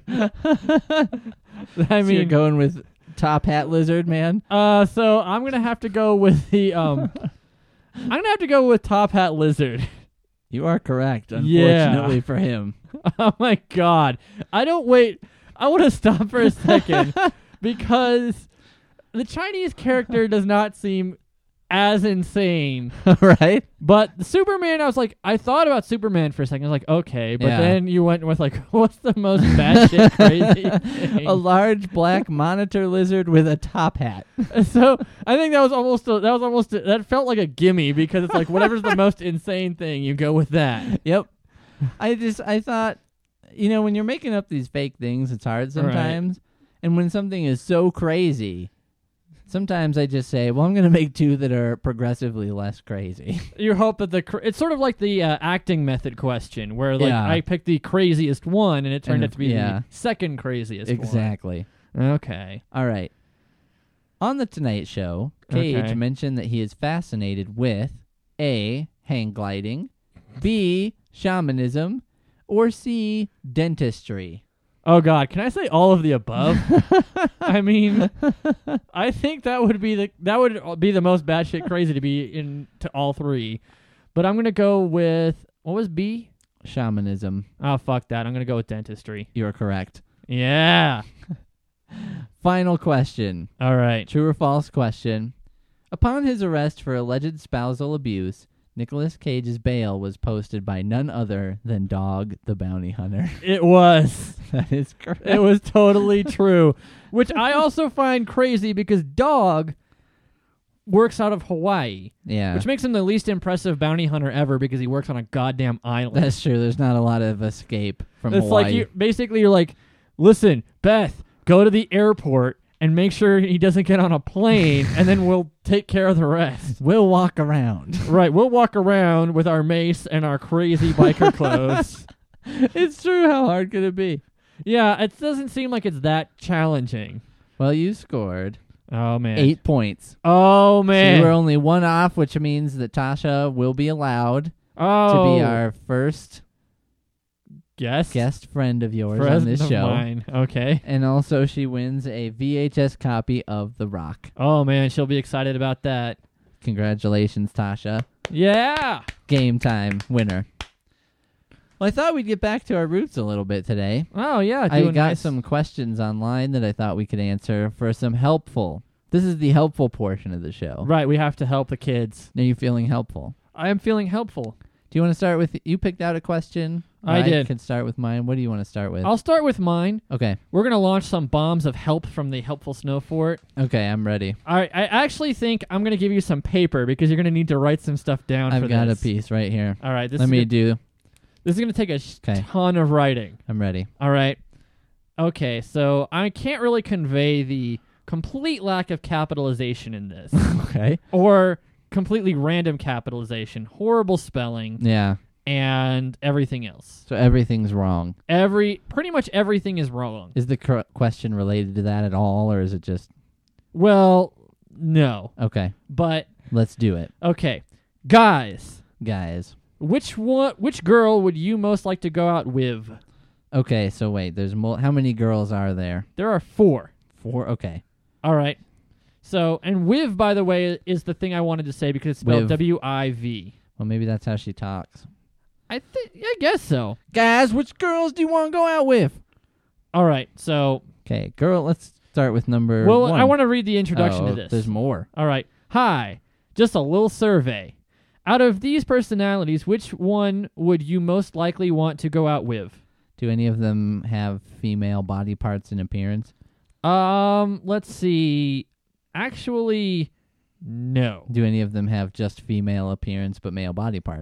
I So you're mean, going with top hat lizard, man? uh, so I'm gonna have to go with the um, I'm gonna have to go with Top Hat Lizard. You are correct, Yeah. unfortunately for him. Oh my god, I don't wait. I want to stop for a second because the Chinese character does not seem as insane. Right? But the Superman, I was like, I thought about Superman for a second. I was like, okay, but Yeah. then you went with like, what's the most batshit crazy thing? A large black monitor lizard with a top hat. So I think that was almost a, that was almost a, that felt like a gimme because it's like whatever's the most insane thing, you go with that. Yep. I just I thought, you know, when you're making up these fake things, it's hard sometimes. And when something is so crazy, sometimes I just say, well, I'm going to make two that are progressively less crazy. You hope that the cr- it's sort of like the uh, acting method question where like Yeah. I picked the craziest one and it turned And out to be yeah. the second craziest Exactly. one. Okay. All right. On The Tonight Show, Cage Okay. mentioned that he is fascinated with A, hang gliding, B, shamanism, or C, dentistry. Oh God, can I say all of the above? I mean, I think that would be the that would be the most batshit crazy to be into all three. But I'm gonna go with what was B? Shamanism. Oh fuck that! I'm gonna go with dentistry. You're correct. Yeah. Final question. All right. True or false question. Upon his arrest for alleged spousal abuse, Nicolas Cage's bail was posted by none other than Dog the Bounty Hunter. It was. That is correct. It was totally true. Which I also find crazy because Dog works out of Hawaii, Yeah. which makes him the least impressive bounty hunter ever because he works on a goddamn island. That's true. There's not a lot of escape from It's Hawaii. like you basically you're like, listen, Beth, go to the airport and make sure he doesn't get on a plane, and then we'll take care of the rest. We'll walk around. Right, we'll walk around with our mace and our crazy biker clothes. It's true. How hard could it be? Yeah, it doesn't seem like it's that challenging. Well, you scored Oh man. eight points. Oh So man. you were only one off, which means that Tasha will be allowed oh. to be our first guest guest friend of yours friend on this of show. mine. Okay. And also, she wins a V H S copy of The Rock. Oh man, she'll be excited about that. Congratulations, Tasha. Yeah. Game time winner. Well, I thought we'd get back to our roots a little bit today. Oh yeah. I doing got nice. some questions online that I thought we could answer for some helpful. This is the helpful portion of the show. Right, we have to help the kids. Are you feeling helpful? I am feeling helpful. Do you want to start with, you picked out a question? I did. I can start with mine. What do you want to start with? I'll start with mine. Okay. We're going to launch some bombs of help from the Helpful Snow Fort. Okay, I'm ready. All right, I actually think I'm going to give you some paper because you're going to need to write some stuff down for I've got this. a piece right here. All right, this Let is me gonna, do. this is going to take a sh- 'Kay. ton of writing. I'm ready. All right. Okay, so I can't really convey the complete lack of capitalization in this Okay. or completely random capitalization, horrible spelling, Yeah. and everything else. So everything's wrong. Every pretty much everything is wrong. Is the cor- question related to that at all, or is it just Well, no. okay? But Let's do it, okay. Guys, guys. which one which girl would you most like to go out with? Okay, so wait. There's mo- how many girls are there? There are four. Four. Okay. All right. So, and with, by the way, is the thing I wanted to say because it's spelled With. W I V. Well, maybe that's how she talks. I think I guess so. Guys, which girls do you want to go out with? All right. So, Okay, girl. Let's start with number. well, one. I want to read the introduction Oh, to this. There's more. All right. Hi. Just a little survey. Out of these personalities, which one would you most likely want to go out with? Do any of them have female body parts and appearance? Um, let's see. Actually, no. Do any of them have just female appearance but male body parts?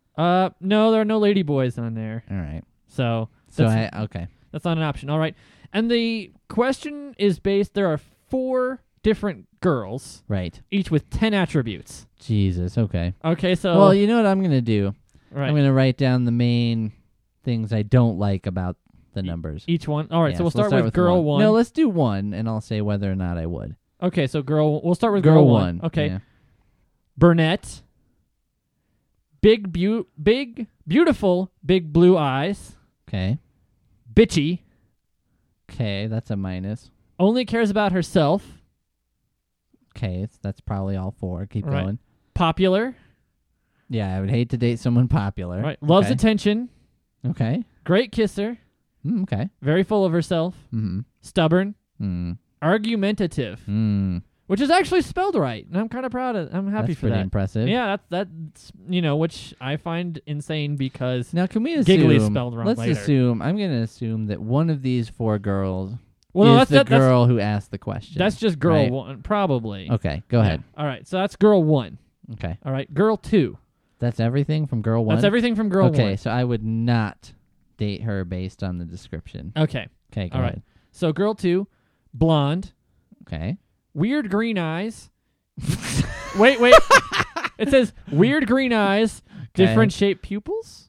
Uh, no, there are no lady boys on there. All right. So So that's, I okay. that's not an option. All right. And the question is based, there are four different girls, Right. each with ten attributes. Jesus. Okay. Okay, so... Well, you know what I'm gonna do? right. I'm gonna write down the main things I don't like about the E- numbers. Each one. All right, Yeah, so we'll let's start, with, girl one. No, let's do one, and I'll say whether or not I would. Okay, so girl... We'll start with Girl girl, one. Okay. Yeah. Brunette. Big, beau- big, beautiful, big blue eyes. Okay. Bitchy. Okay, that's a minus. Only cares about herself. Okay, it's, that's probably all four. Keep Right. going. Popular. Yeah, I would hate to date someone popular. Right. Loves okay. attention. Okay. Great kisser. Mm, okay. Very full of herself. Mm-hmm. Stubborn. Mm. Argumentative. Mm. Which is actually spelled right. And I'm kind of proud of I'm happy That's for pretty that. impressive. Yeah, that's, that's, you know, which I find insane because Now, can we assume? Giggly spelled wrong let's later. assume. I'm going to assume that one of these four girls well, no, is that's, the that, that's, girl who asked the question. that's just girl right? one, probably. Okay, go Yeah. ahead. All right, so that's girl one. Okay, All right, girl two. that's everything from girl one. That's everything from girl okay, one. so I would not date her based on the description. Okay, Okay, go all right. ahead. So girl two, blonde, Okay. weird green eyes. wait, wait. It says weird green eyes, Okay. different shaped pupils.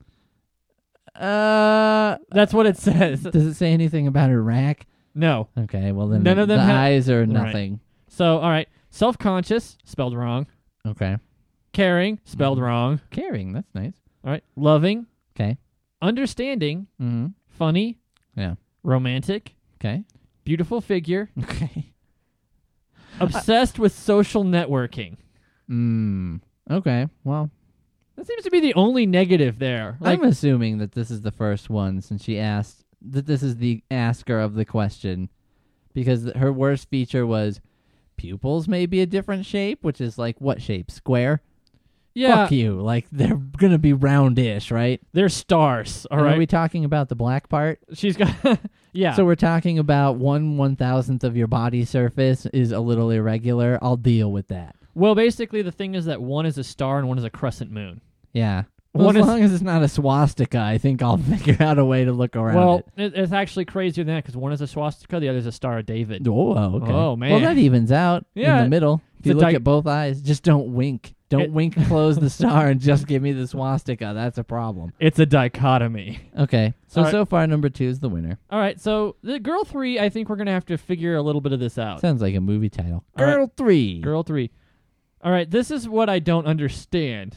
Uh, That's what it says. does it say anything about her rack? No. Okay, well then None of them the ha- eyes are Right. nothing. So, all right. Self-conscious, spelled wrong. Okay. Caring, spelled Mhm. wrong. Caring, that's nice. All right. Loving, Okay. understanding, Mm-hmm. funny, Yeah. romantic, Okay. beautiful figure, Okay. obsessed with social networking. Mm. Okay. Well, That seems to be the only negative there. Like, I'm assuming that this is the first one since she asked that this is the asker of the question because th- her worst feature was pupils may be a different shape, which is like what shape? Square? yeah, Fuck you. Like they're going to be roundish, right? they're stars. All And right. Are we talking about the black part? She's got, yeah. So we're talking about one one thousandth of your body surface is a little irregular. I'll deal with that. well, basically, the thing is that one is a star and one is a crescent moon. Yeah. Well, One as is- long as it's not a swastika, I think I'll figure out a way to look around Well, it. it, it's actually crazier than that because one is a swastika, the other is a Star of David. Oh, okay. Oh, man. Well, that evens out Yeah, in the middle. If it's you a look di- at both eyes, just don't wink. Don't It- wink and close the star and just give me the swastika. That's a problem. It's a dichotomy. Okay. So, All right. so far, number two is the winner. All right, so the girl three, I think we're going to have to figure a little bit of this out. Sounds like a movie title. All right. Girl three. Girl three. All right, this is what I don't understand.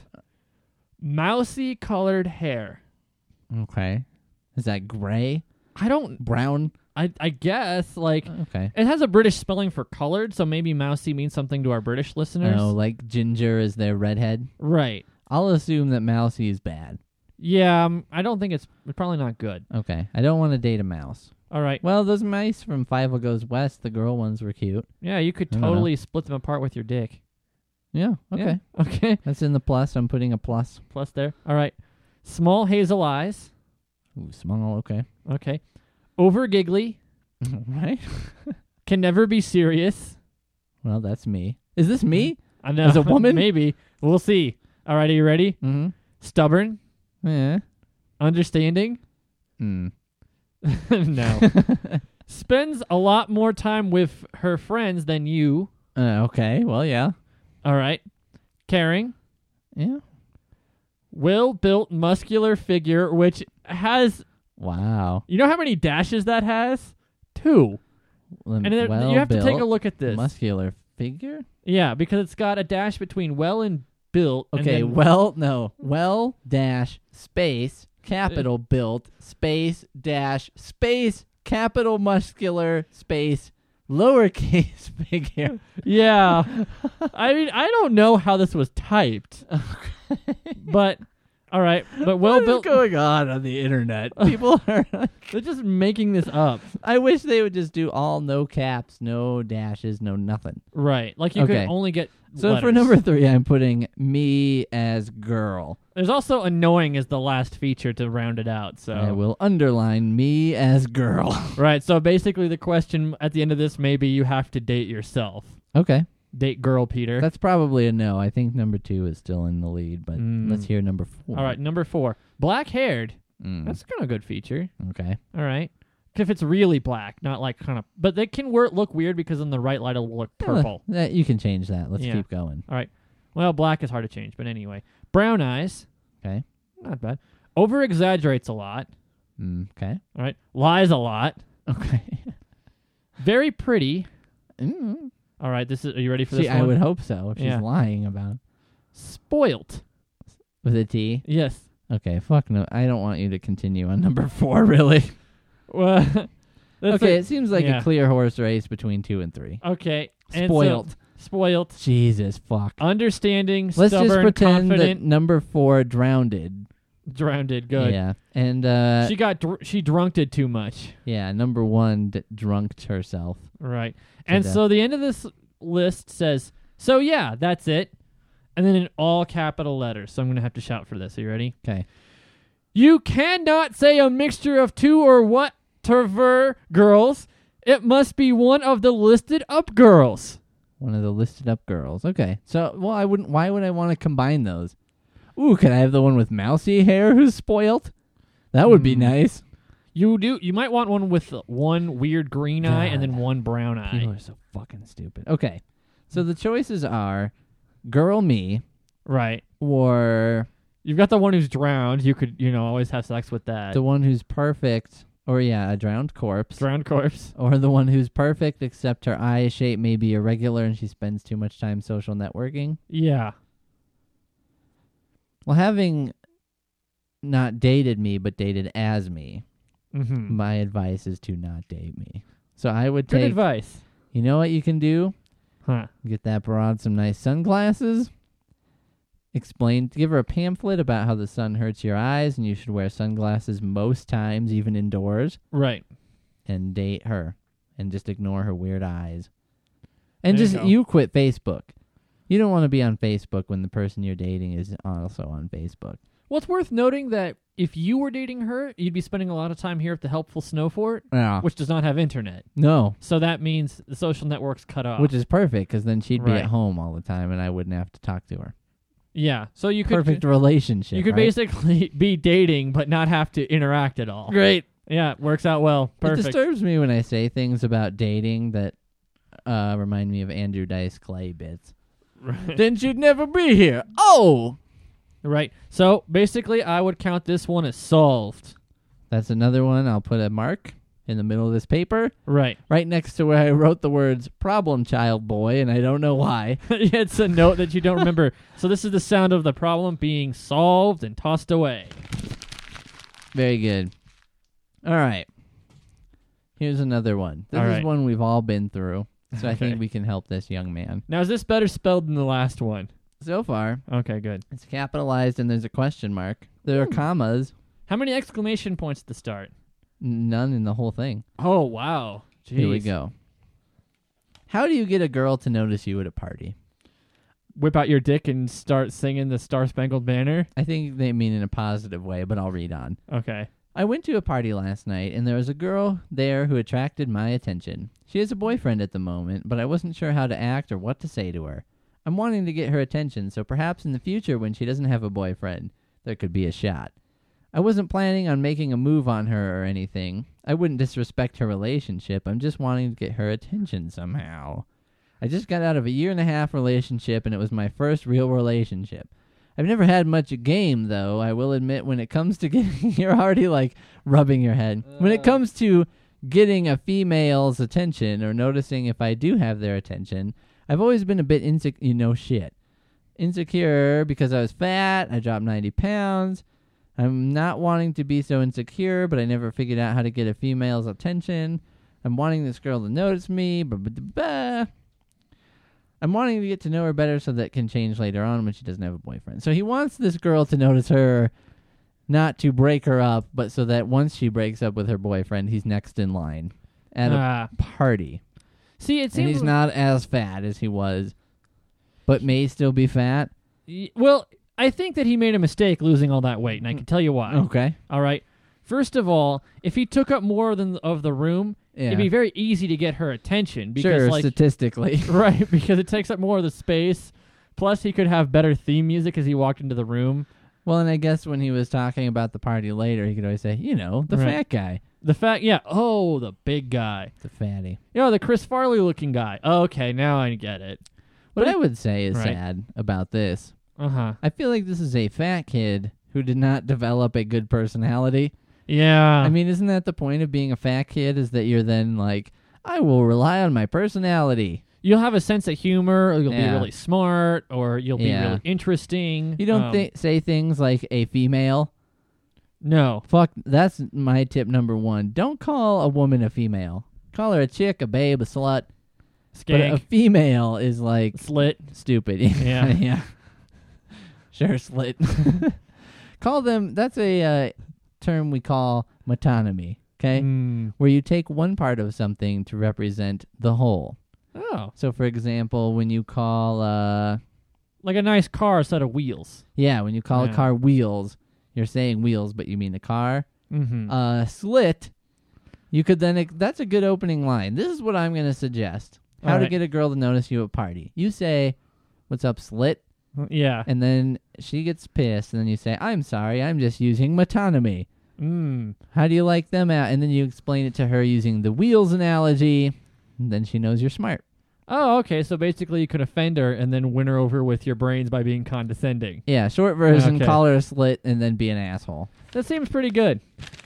Mousy colored hair. Okay. Is that gray? I don't, Brown? I, I guess, like, Okay. it has a British spelling for colored, so maybe mousy means something to our British listeners. Oh, like ginger is their redhead? Right. I'll assume that Mousy is bad. Yeah, um, I don't think it's, it's probably not good. Okay. I don't want to date a mouse. All right. Well, those mice from Five Goes West, the girl ones were cute. Yeah, you could I don't know. totally split them apart with your dick. Yeah. Okay. Yeah, okay. That's in the plus. I'm putting a plus. Plus there. All right. Small hazel eyes. Ooh, small. Okay. Okay. Over giggly. Right. Can never be serious. Well, that's me. Is this me? I know. As a woman? Maybe. We'll see. All right, are you ready? Mm-hmm. Stubborn. Yeah. Understanding. Mm. No. Spends a lot more time with her friends than you. Uh, okay. Well, yeah. All right. Caring. Yeah. Well-built, muscular figure, which has... Wow. You know how many dashes that has? Two. Lem- And then well you have to take a built, look at this. muscular figure. Yeah, because it's got a dash between well and built. and Okay. then- Well, no. Well dash space capital built space dash space capital muscular space lowercase figure. Yeah. I mean, I don't know how this was typed. But, all right. But well What is built. going on on the internet? People are. They're just making this up. I wish they would just do all no caps, no dashes, no nothing. Right. Like you Okay. could only get So for letters. number three, I'm putting me as girl. There's also annoying as the last feature to round it out. So I will underline me as girl. Right. So basically the question at the end of this may be you have to date yourself. Okay. date girl Peter. That's probably a no. I think number two is still in the lead, but Mm. let's hear number four. All right, number four, black haired. Mm. That's kind of a good feature. okay. All right, if it's really black, not like kind of, but they can wor- look weird because in the right light it'll look purple. Uh, that, you can change that. Let's Yeah. keep going. All right, well, black is hard to change, but anyway, brown eyes, Okay. not bad. Over exaggerates a lot. Mm, okay. All right, lies a lot. Okay. Very pretty. mm. All right, this is. Are you ready for See, this I one? would hope so if she's Yeah. lying about Spoilt. with a T. Yes. Okay, fuck no. I don't want you to continue on number four, really. Well, that's okay, a- it seems like yeah. a clear horse race between two and three. okay. and so- Spoiled. spoilt. Jesus, fuck. Understanding. Let's stubborn, just pretend confident. that number four drowned. Drowned. Good. Yeah, and uh, She got. Dr- she drunked too much. yeah, number one d- drunked herself. Right. And death. so the end of this list says, so yeah, that's it. And then in all capital letters. So I'm going to have to shout for this. Are you ready? Okay. You cannot say a mixture of two or whatever girls. It must be one of the listed up girls. One of the listed up girls. Okay. So, well, I wouldn't. Why would I want to combine those? Ooh, can I have the one with mousy hair who's spoiled? That would be Mm. nice. You do. You might want one with one weird green eye and God. then one brown eye. People are so fucking stupid. Okay. So the choices are girl me Right. or You've got the one who's drowned. You could, you know, always have sex with that. the one who's perfect, or yeah, a drowned corpse. Drowned corpse. Or the one who's perfect except her eye shape may be irregular and she spends too much time social networking. Yeah. Well, having not dated me but dated as me, Mm-hmm. my advice is to not date me. So I would Good take, advice. you know what you can do? Huh. Get that broad some nice sunglasses. Explain, give her a pamphlet about how the sun hurts your eyes and you should wear sunglasses most times, even indoors, Right. and date her. And just ignore her weird eyes. And There you just, go. you quit Facebook. You don't want to be on Facebook when the person you're dating is also on Facebook. Well, it's worth noting that if you were dating her, you'd be spending a lot of time here at the helpful Snow Fort, Yeah. which does not have internet. No. So that means the social network's cut off. Which is perfect, because then she'd be Right. at home all the time and I wouldn't have to talk to her. yeah. So you could Perfect relationship. you could right? basically be dating but not have to interact at all. Great. Yeah, it works out well. It Perfect. disturbs me when I say things about dating that uh, remind me of Andrew Dice Clay bits. Right. Then she'd never be here. Oh! Right. So basically, I would count this one as solved. That's another one. I'll put a mark in the middle of this paper, Right. right next to where I wrote the words problem child boy, and I don't know why. It's a note that you don't remember. So this is the sound of the problem being solved and tossed away. Very good. All right. Here's another one. This All is right. one we've all been through, so I Okay. think we can help this young man. Now, is this better spelled than the last one? So far, Okay, good. it's capitalized and there's a question mark. There are Hmm. commas. How many exclamation points at the start? None in the whole thing. Oh, wow. Jeez. Here we go. How do you get a girl to notice you at a party? Whip out your dick and start singing the Star Spangled Banner? I think they mean in a positive way, but I'll read on. Okay. I went to a party last night, and there was a girl there who attracted my attention. She has a boyfriend at the moment, but I wasn't sure how to act or what to say to her. I'm wanting to get her attention, so perhaps in the future when she doesn't have a boyfriend, there could be a shot. I wasn't planning on making a move on her or anything. I wouldn't disrespect her relationship. I'm just wanting to get her attention somehow. I just got out of a year and a half relationship, and it was my first real relationship. I've never had much game, though, I will admit, when it comes to getting... You're already, like, rubbing your head. When it comes to getting a female's attention or noticing if I do have their attention, I've always been a bit insecure... You know, shit. Insecure because I was fat, I dropped ninety pounds. I'm not wanting to be so insecure, but I never figured out how to get a female's attention. I'm wanting this girl to notice me, blah, blah, blah, blah. I'm wanting to get to know her better so that can change later on when she doesn't have a boyfriend. So he wants this girl to notice her, not to break her up, but so that once she breaks up with her boyfriend, he's next in line at Ah. a party. See, it And seems... he's not as fat as he was, but may still be fat. Y- Well, I think that he made a mistake losing all that weight, and I can tell you why. Okay. All right. First of all, if he took up more than of the room, Yeah. it'd be very easy to get her attention because, sure, like, statistically. right, because it takes up more of the space. Plus, he could have better theme music as he walked into the room. Well, and I guess when he was talking about the party later, he could always say, you know, the Right. fat guy. The fact, yeah, oh, the big guy. The fatty. Yeah, the Chris Farley looking guy. Okay, now I get it. What But I would say is Right. sad about this. Uh huh. I feel like this is a fat kid who did not develop a good personality. Yeah. I mean, isn't that the point of being a fat kid, is that you're then like, I will rely on my personality. you'll have a sense of humor, or you'll be Yeah. really smart, or you'll be Yeah. really interesting. You don't Um, thi- say things like a female. No. Fuck, that's my tip number one. Don't call a woman a female. Call her a chick, a babe, a slut. But a Skank. female is like Slit. stupid. Yeah. yeah. Sure, slit. Call them, that's a uh, term we call metonymy, okay? Mm. Where you take one part of something to represent the whole. Oh. So, for example, when you call, uh, Like a nice car set of wheels. yeah, when you call Yeah. a car wheels, you're saying wheels, but you mean the car. Mm-hmm. Uh, slit, you could then, that's a good opening line. This is what I'm going to suggest. How to Alright. get a girl to notice you at a party. You say, what's up, slit? Yeah. And then she gets pissed, and then you say, I'm sorry, I'm just using metonymy. Mm. How do you like them out? And then you explain it to her using the wheels analogy, and then she knows you're smart. Oh, okay. So basically, you could offend her and then win her over with your brains by being condescending. Yeah, short version, Okay. call her a slit, and then be an asshole. That seems pretty good.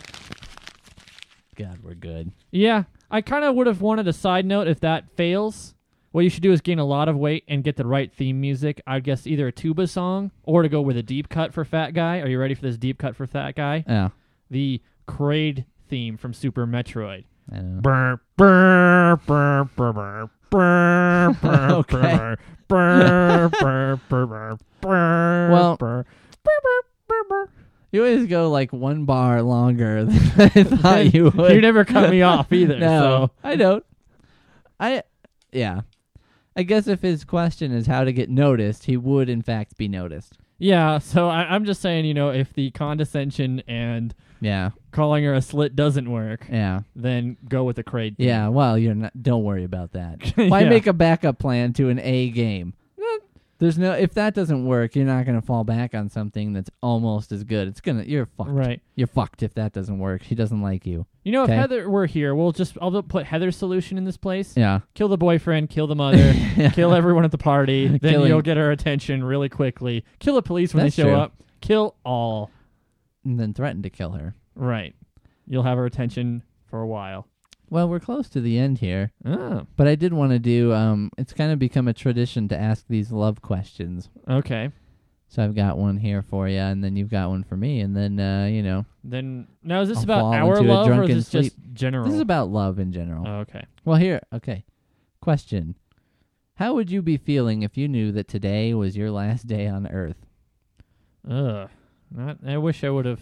God, we're good. Yeah. I kind of would have wanted a side note if that fails. What you should do is gain a lot of weight and get the right theme music. I guess either a tuba song or to go with a deep cut for Fat Guy. Are you ready for this deep cut for Fat Guy? Yeah. The Kraid theme from Super Metroid. I don't know. Brr, brr, brr, brr, brr, brr, brr, Okay. brr, brr, brr, brr, brr, Well- brr, brr, brr, brr, brr. You always go like one bar longer than I thought you would. You never cut me off either. No, So. I don't. I, yeah. I guess if his question is how to get noticed, he would in fact be noticed. Yeah, so I, I'm just saying, you know, if the condescension and Yeah. calling her a slit doesn't work, Yeah. then go with the Kraid theme. Yeah, well, you're not. Don't worry about that. Why Yeah. make a backup plan to an A game? There's no. If that doesn't work, you're not gonna fall back on something that's almost as good. It's gonna. You're fucked. Right. You're fucked if that doesn't work. She doesn't like you. You know, if Okay. Heather were here, we'll just I'll put Heather's solution in this place. Yeah. Kill the boyfriend, kill the mother, kill everyone at the party. Then Killing- you'll get her attention really quickly. Kill the police when That's they show true. up. Kill all. And then threaten to kill her. Right. You'll have her attention for a while. Well, we're close to the end here, Oh, but I did want to do. Um, it's kind of become a tradition to ask these love questions. okay. So I've got one here for you, and then you've got one for me, and then uh, you know, Then now is this I'll about fall our into a love or is drunken this just general? this is about love in general. Oh, okay. Well, here, okay. Question: how would you be feeling if you knew that today was your last day on Earth? Ugh. Not, I wish I would have.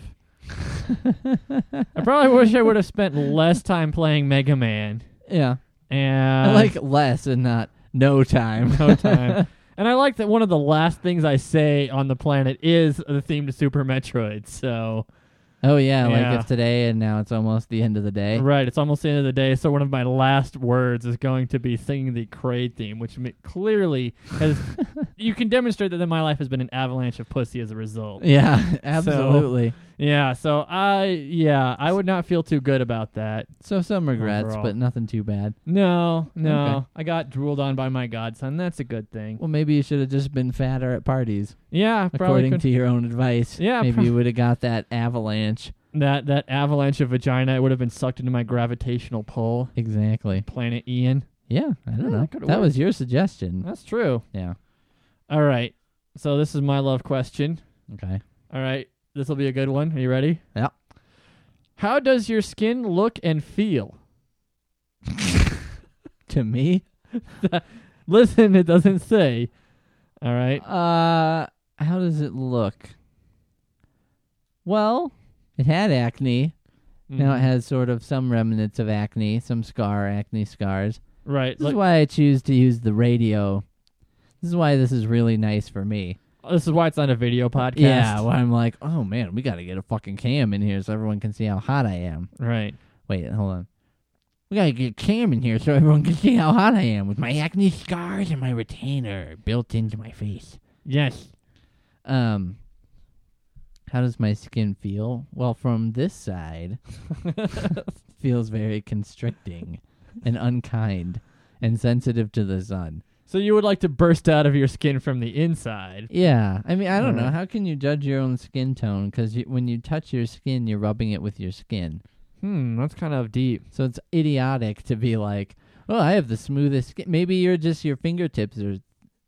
I probably wish I would have spent less time playing Mega Man. Yeah, And I like less and not no time. no time. And I like that one of the last things I say on the planet is the theme to Super Metroid. So, Oh yeah, Yeah. like it's today and now it's almost the end of the day. right, it's almost the end of the day. So one of my last words is going to be singing the Kraid theme, which ma- clearly has. You can demonstrate that my life has been an avalanche of pussy as a result. Yeah, absolutely. Yeah, so I yeah, I would not feel too good about that. So some regrets, Overall. but nothing too bad. No, no. Okay. I got drooled on by my godson. That's a good thing. Well, maybe you should have just been fatter at parties, Yeah, probably according could. to your own advice. Yeah, maybe pro- you would have got that avalanche. that that avalanche of vagina, it would have been sucked into my gravitational pull. Exactly. Planet Ian. Yeah, I don't Yeah, know. that could've That worked. was your suggestion. That's true. Yeah. All right. So this is my love question. Okay. All right. This will be a good one. Are you ready? Yeah. How does your skin look and feel? To me, Listen, it doesn't say. All right. uh, how does it look? Well, it had acne. Now it Mhm. has sort of some remnants of acne, some scar, acne scars. Right. This Like, is why I choose to use the radio. This is why this is really nice for me. this is why it's not a video podcast. Yeah, where I'm like, oh man, we got to get a fucking cam in here so everyone can see how hot I am. Right. Wait, hold on. We gotta get Cam in here so everyone can see how hot I am with my acne scars and my retainer built into my face. Yes. Um, how does my skin feel? Well, from this side, feels very constricting and unkind and sensitive to the sun. So you would like to burst out of your skin from the inside. Yeah, I mean, I don't know. Alright. How can you judge your own skin tone? Because you, when you touch your skin, you're rubbing it with your skin. Hmm, that's kind of deep. So it's idiotic to be like, oh, I have the smoothest skin. Maybe you're just, your fingertips are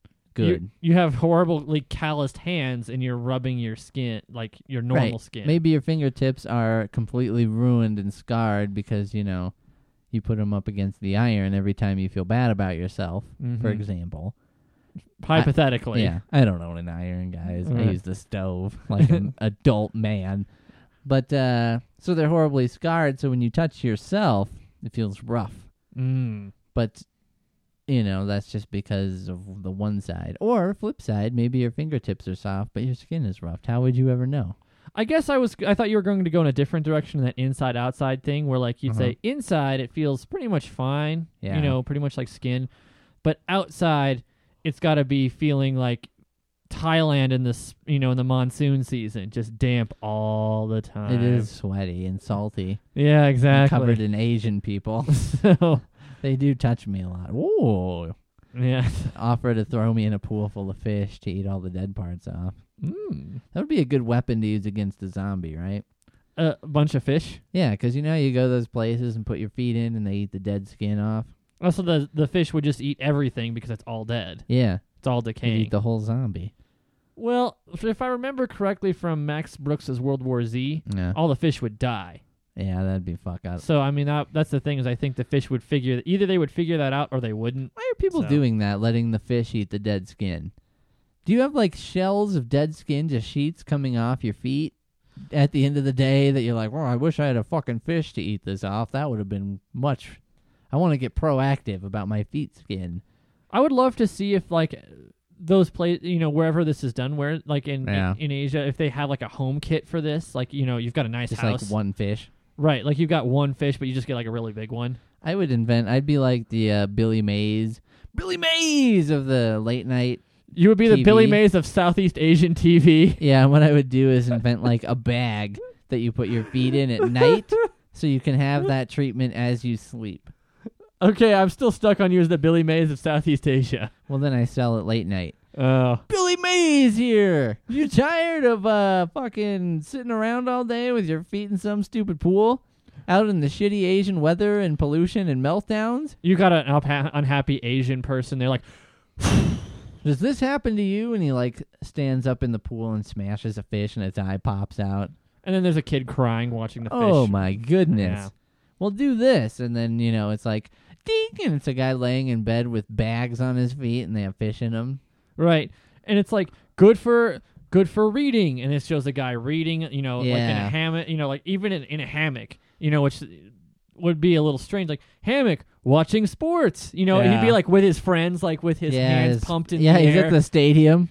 good. You, you have horribly calloused hands and you're rubbing your skin, like your normal Right. skin. Maybe your fingertips are completely ruined and scarred because, you know, you put them up against the iron every time you feel bad about yourself, Mhm. for example. Hypothetically. Yeah, I don't own an iron, guys. I Right. use the stove like an adult man. But, uh, so they're horribly scarred, so when you touch yourself, it feels rough. Mm. But, you know, that's just because of the one side. Or, flip side, maybe your fingertips are soft, but your skin is rough. How would you ever know? I guess I was. I thought you were going to go in a different direction, that inside-outside thing, where like you'd Uh-huh. say inside it feels pretty much fine, Yeah. you know, pretty much like skin, but outside it's got to be feeling like Thailand in this, you know, in the monsoon season, just damp all the time. It is sweaty and salty. Yeah, I'm exactly. covered in Asian people. So, They do touch me a lot. Ooh. yeah. Offer to throw me in a pool full of fish to eat all the dead parts off. Mm. That would be a good weapon to use against a zombie, right? A bunch of fish. Yeah, because you know you go to those places and put your feet in and they eat the dead skin off. Also, the the fish would just eat everything because it's all dead. Yeah, It's all they decaying. eat the whole zombie. Well, if- if I remember correctly from Max Brooks' World War Z, Yeah, all the fish would die. yeah, that'd be fuck up. So I mean, that, that's the thing, is I think the fish would figure either they would figure that out or they wouldn't. Why are people So- doing that, letting the fish eat the dead skin? Do you have like shells of dead skin, just sheets coming off your feet at the end of the day that you're like, well, I wish I had a fucking fish to eat this off. That would have been much. I want to get proactive about my feet skin. I would love to see if like those places, you know, wherever this is done, where like in, Yeah. in in Asia, if they have like a home kit for this, like, you know, you've got a nice Just house, like one fish. right? Like you've got one fish, but you just get like a really big one. I would invent. I'd be like the uh, Billy Mays, Billy Mays of the late night. You would be the T V. Billy Mays of Southeast Asian T V. Yeah, what I would do is invent like a bag that you put your feet in at night, so you can have that treatment as you sleep. Okay, I'm still stuck on you as the Billy Mays of Southeast Asia. Well, then I sell it late night. Oh. Billy Mays here. You tired of uh fucking sitting around all day with your feet in some stupid pool, out in the shitty Asian weather and pollution and meltdowns? You got an unha- unhappy Asian person. They're like, Does this happen to you? And he like stands up in the pool and smashes a fish and its eye pops out. and then there's a kid crying watching the fish. Oh my goodness. Yeah. Well, do this, and then you know it's like ding, and it's a guy laying in bed with bags on his feet, and they have fish in them. Right. And it's like good for good for reading, and it shows a guy reading, you know, like in Yeah. a hammock, you know, like even in, in a hammock, you know, which would be a little strange, like hammock watching sports, you know, Yeah. he'd be like with his friends, like with his yeah, hands his- pumped in yeah, the he's air. at the stadium.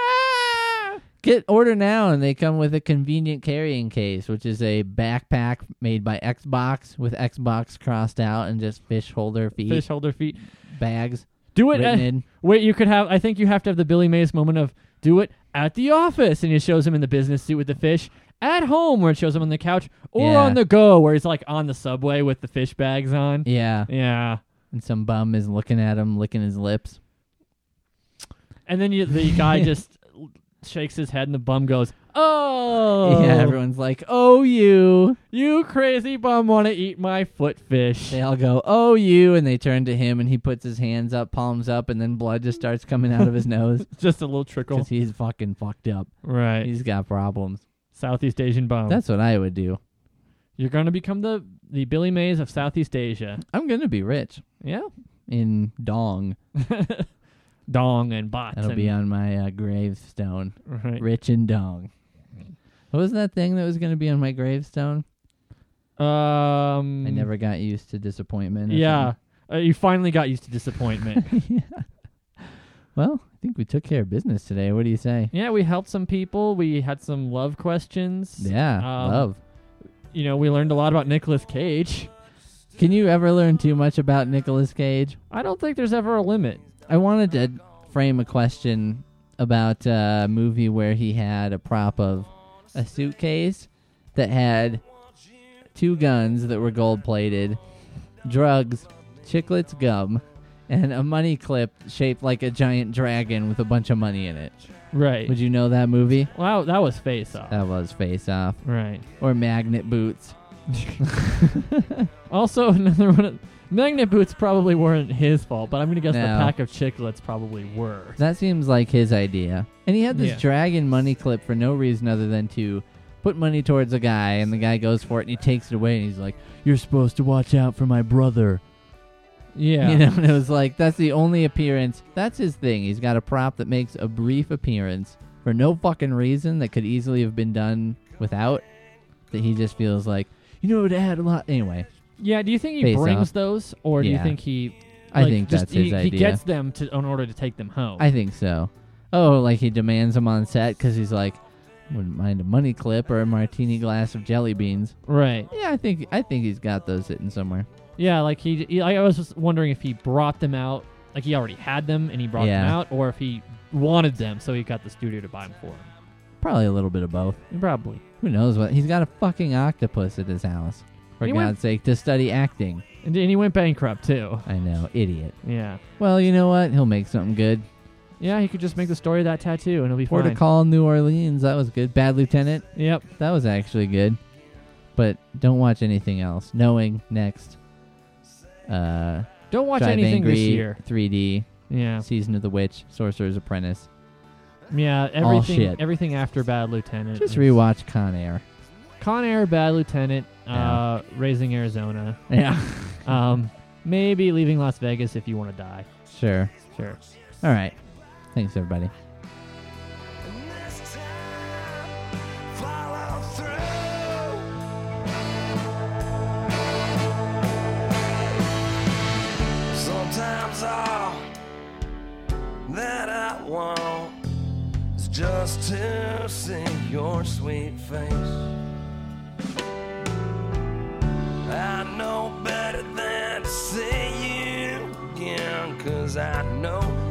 Yeah. Get order now, and they come with a convenient carrying case, which is a backpack made by Xbox with Xbox crossed out and just fish holder feet Fish holder feet. bags Do it. written At, in. wait, you could have. I think you have to have the Billy Mays moment of do it at the office, and it shows him in the business suit with the fish. At home, where it shows him on the couch, or Yeah. on the go, where he's like on the subway with the fish bags on. Yeah, Yeah. and some bum is looking at him, licking his lips. And then you, the guy just shakes his head, and the bum goes, "Oh, Yeah, everyone's like, "Oh, you!" you crazy bum want to eat my foot fish?" They all go, "Oh, you!" and they turn to him, and he puts his hands up, palms up, and then blood just starts coming out of his nose Just a little trickle. because he's fucking fucked up. Right. He's got problems. Southeast Asian bum. That's what I would do. You're gonna become the the Billy Mays of Southeast Asia. I'm gonna be rich Yeah. in dong. Dong and bots. That'll and, be on my uh, gravestone. Right. Rich in dong. What was that thing that was gonna be on my gravestone? Um. I never got used to disappointment. or Yeah. Uh, you finally got used to disappointment. something. yeah. Well, I think we took care of business today. What do you say? Yeah, we helped some people. We had some love questions. Yeah, Um, love. You know, we learned a lot about Nicolas Cage. Can you ever learn too much about Nicolas Cage? I don't think there's ever a limit. I wanted to frame a question about a movie where he had a prop of a suitcase that had two guns that were gold-plated, drugs, chiclets, gum, and a money clip shaped like a giant dragon with a bunch of money in it. Right. Would you know that movie? Wow, that was Face Off. That was Face Off. Right. Or Magnet Boots. Also, another one. Of, Magnet Boots probably weren't his fault, but I'm gonna guess No. the pack of chiclets probably were. That seems like his idea. And he had this Yeah. dragon money clip for no reason other than to put money towards a guy, and the guy goes for it, and he takes it away, and he's like, "You're supposed to watch out for my brother." Yeah. You know, and it was like, that's the only appearance. That's his thing. He's got a prop that makes a brief appearance for no fucking reason that could easily have been done without, that he just feels like, you know, it had a lot. Anyway, Yeah. Do you think he Face brings Off. those, or do you Yeah. think he? I like, think just, that's his he, idea. He gets them to in order to take them home. I think so. Oh, like he demands them on set because he's like, wouldn't mind a money clip or a martini glass of jelly beans. right. Yeah, I think I think he's got those sitting somewhere. Yeah. Like he. he I was just wondering if he brought them out, like he already had them and he brought them Yeah. out, or if he wanted them, so he got the studio to buy them for him. Probably a little bit of both. Probably. Who knows what? He's got a fucking octopus at his house. For He God's went- sake, to study acting. And, and he went bankrupt too. I know, idiot. Yeah. Well, you know what? He'll make something good. Yeah. He could just make the story of that tattoo, and it'll be Port fine. of Call, New Orleans. That was good. Bad Lieutenant. Yep. That was actually good. But don't watch anything else. Knowing next. Uh, Don't watch Drive anything Angry, this year. three D, Yeah. Season of the Witch, Sorcerer's Apprentice. Yeah. Everything. shit. Everything after Bad Lieutenant. Just is- rewatch Con Air. Con Air, Bad Lieutenant, Yeah. uh, Raising Arizona. Yeah. Um, maybe Leaving Las Vegas if you want to die. Sure. Sure. All right. Thanks, everybody. And this time, follow through. Sometimes all that I want is just to see your sweet face. I know better than to see you again, 'cause I know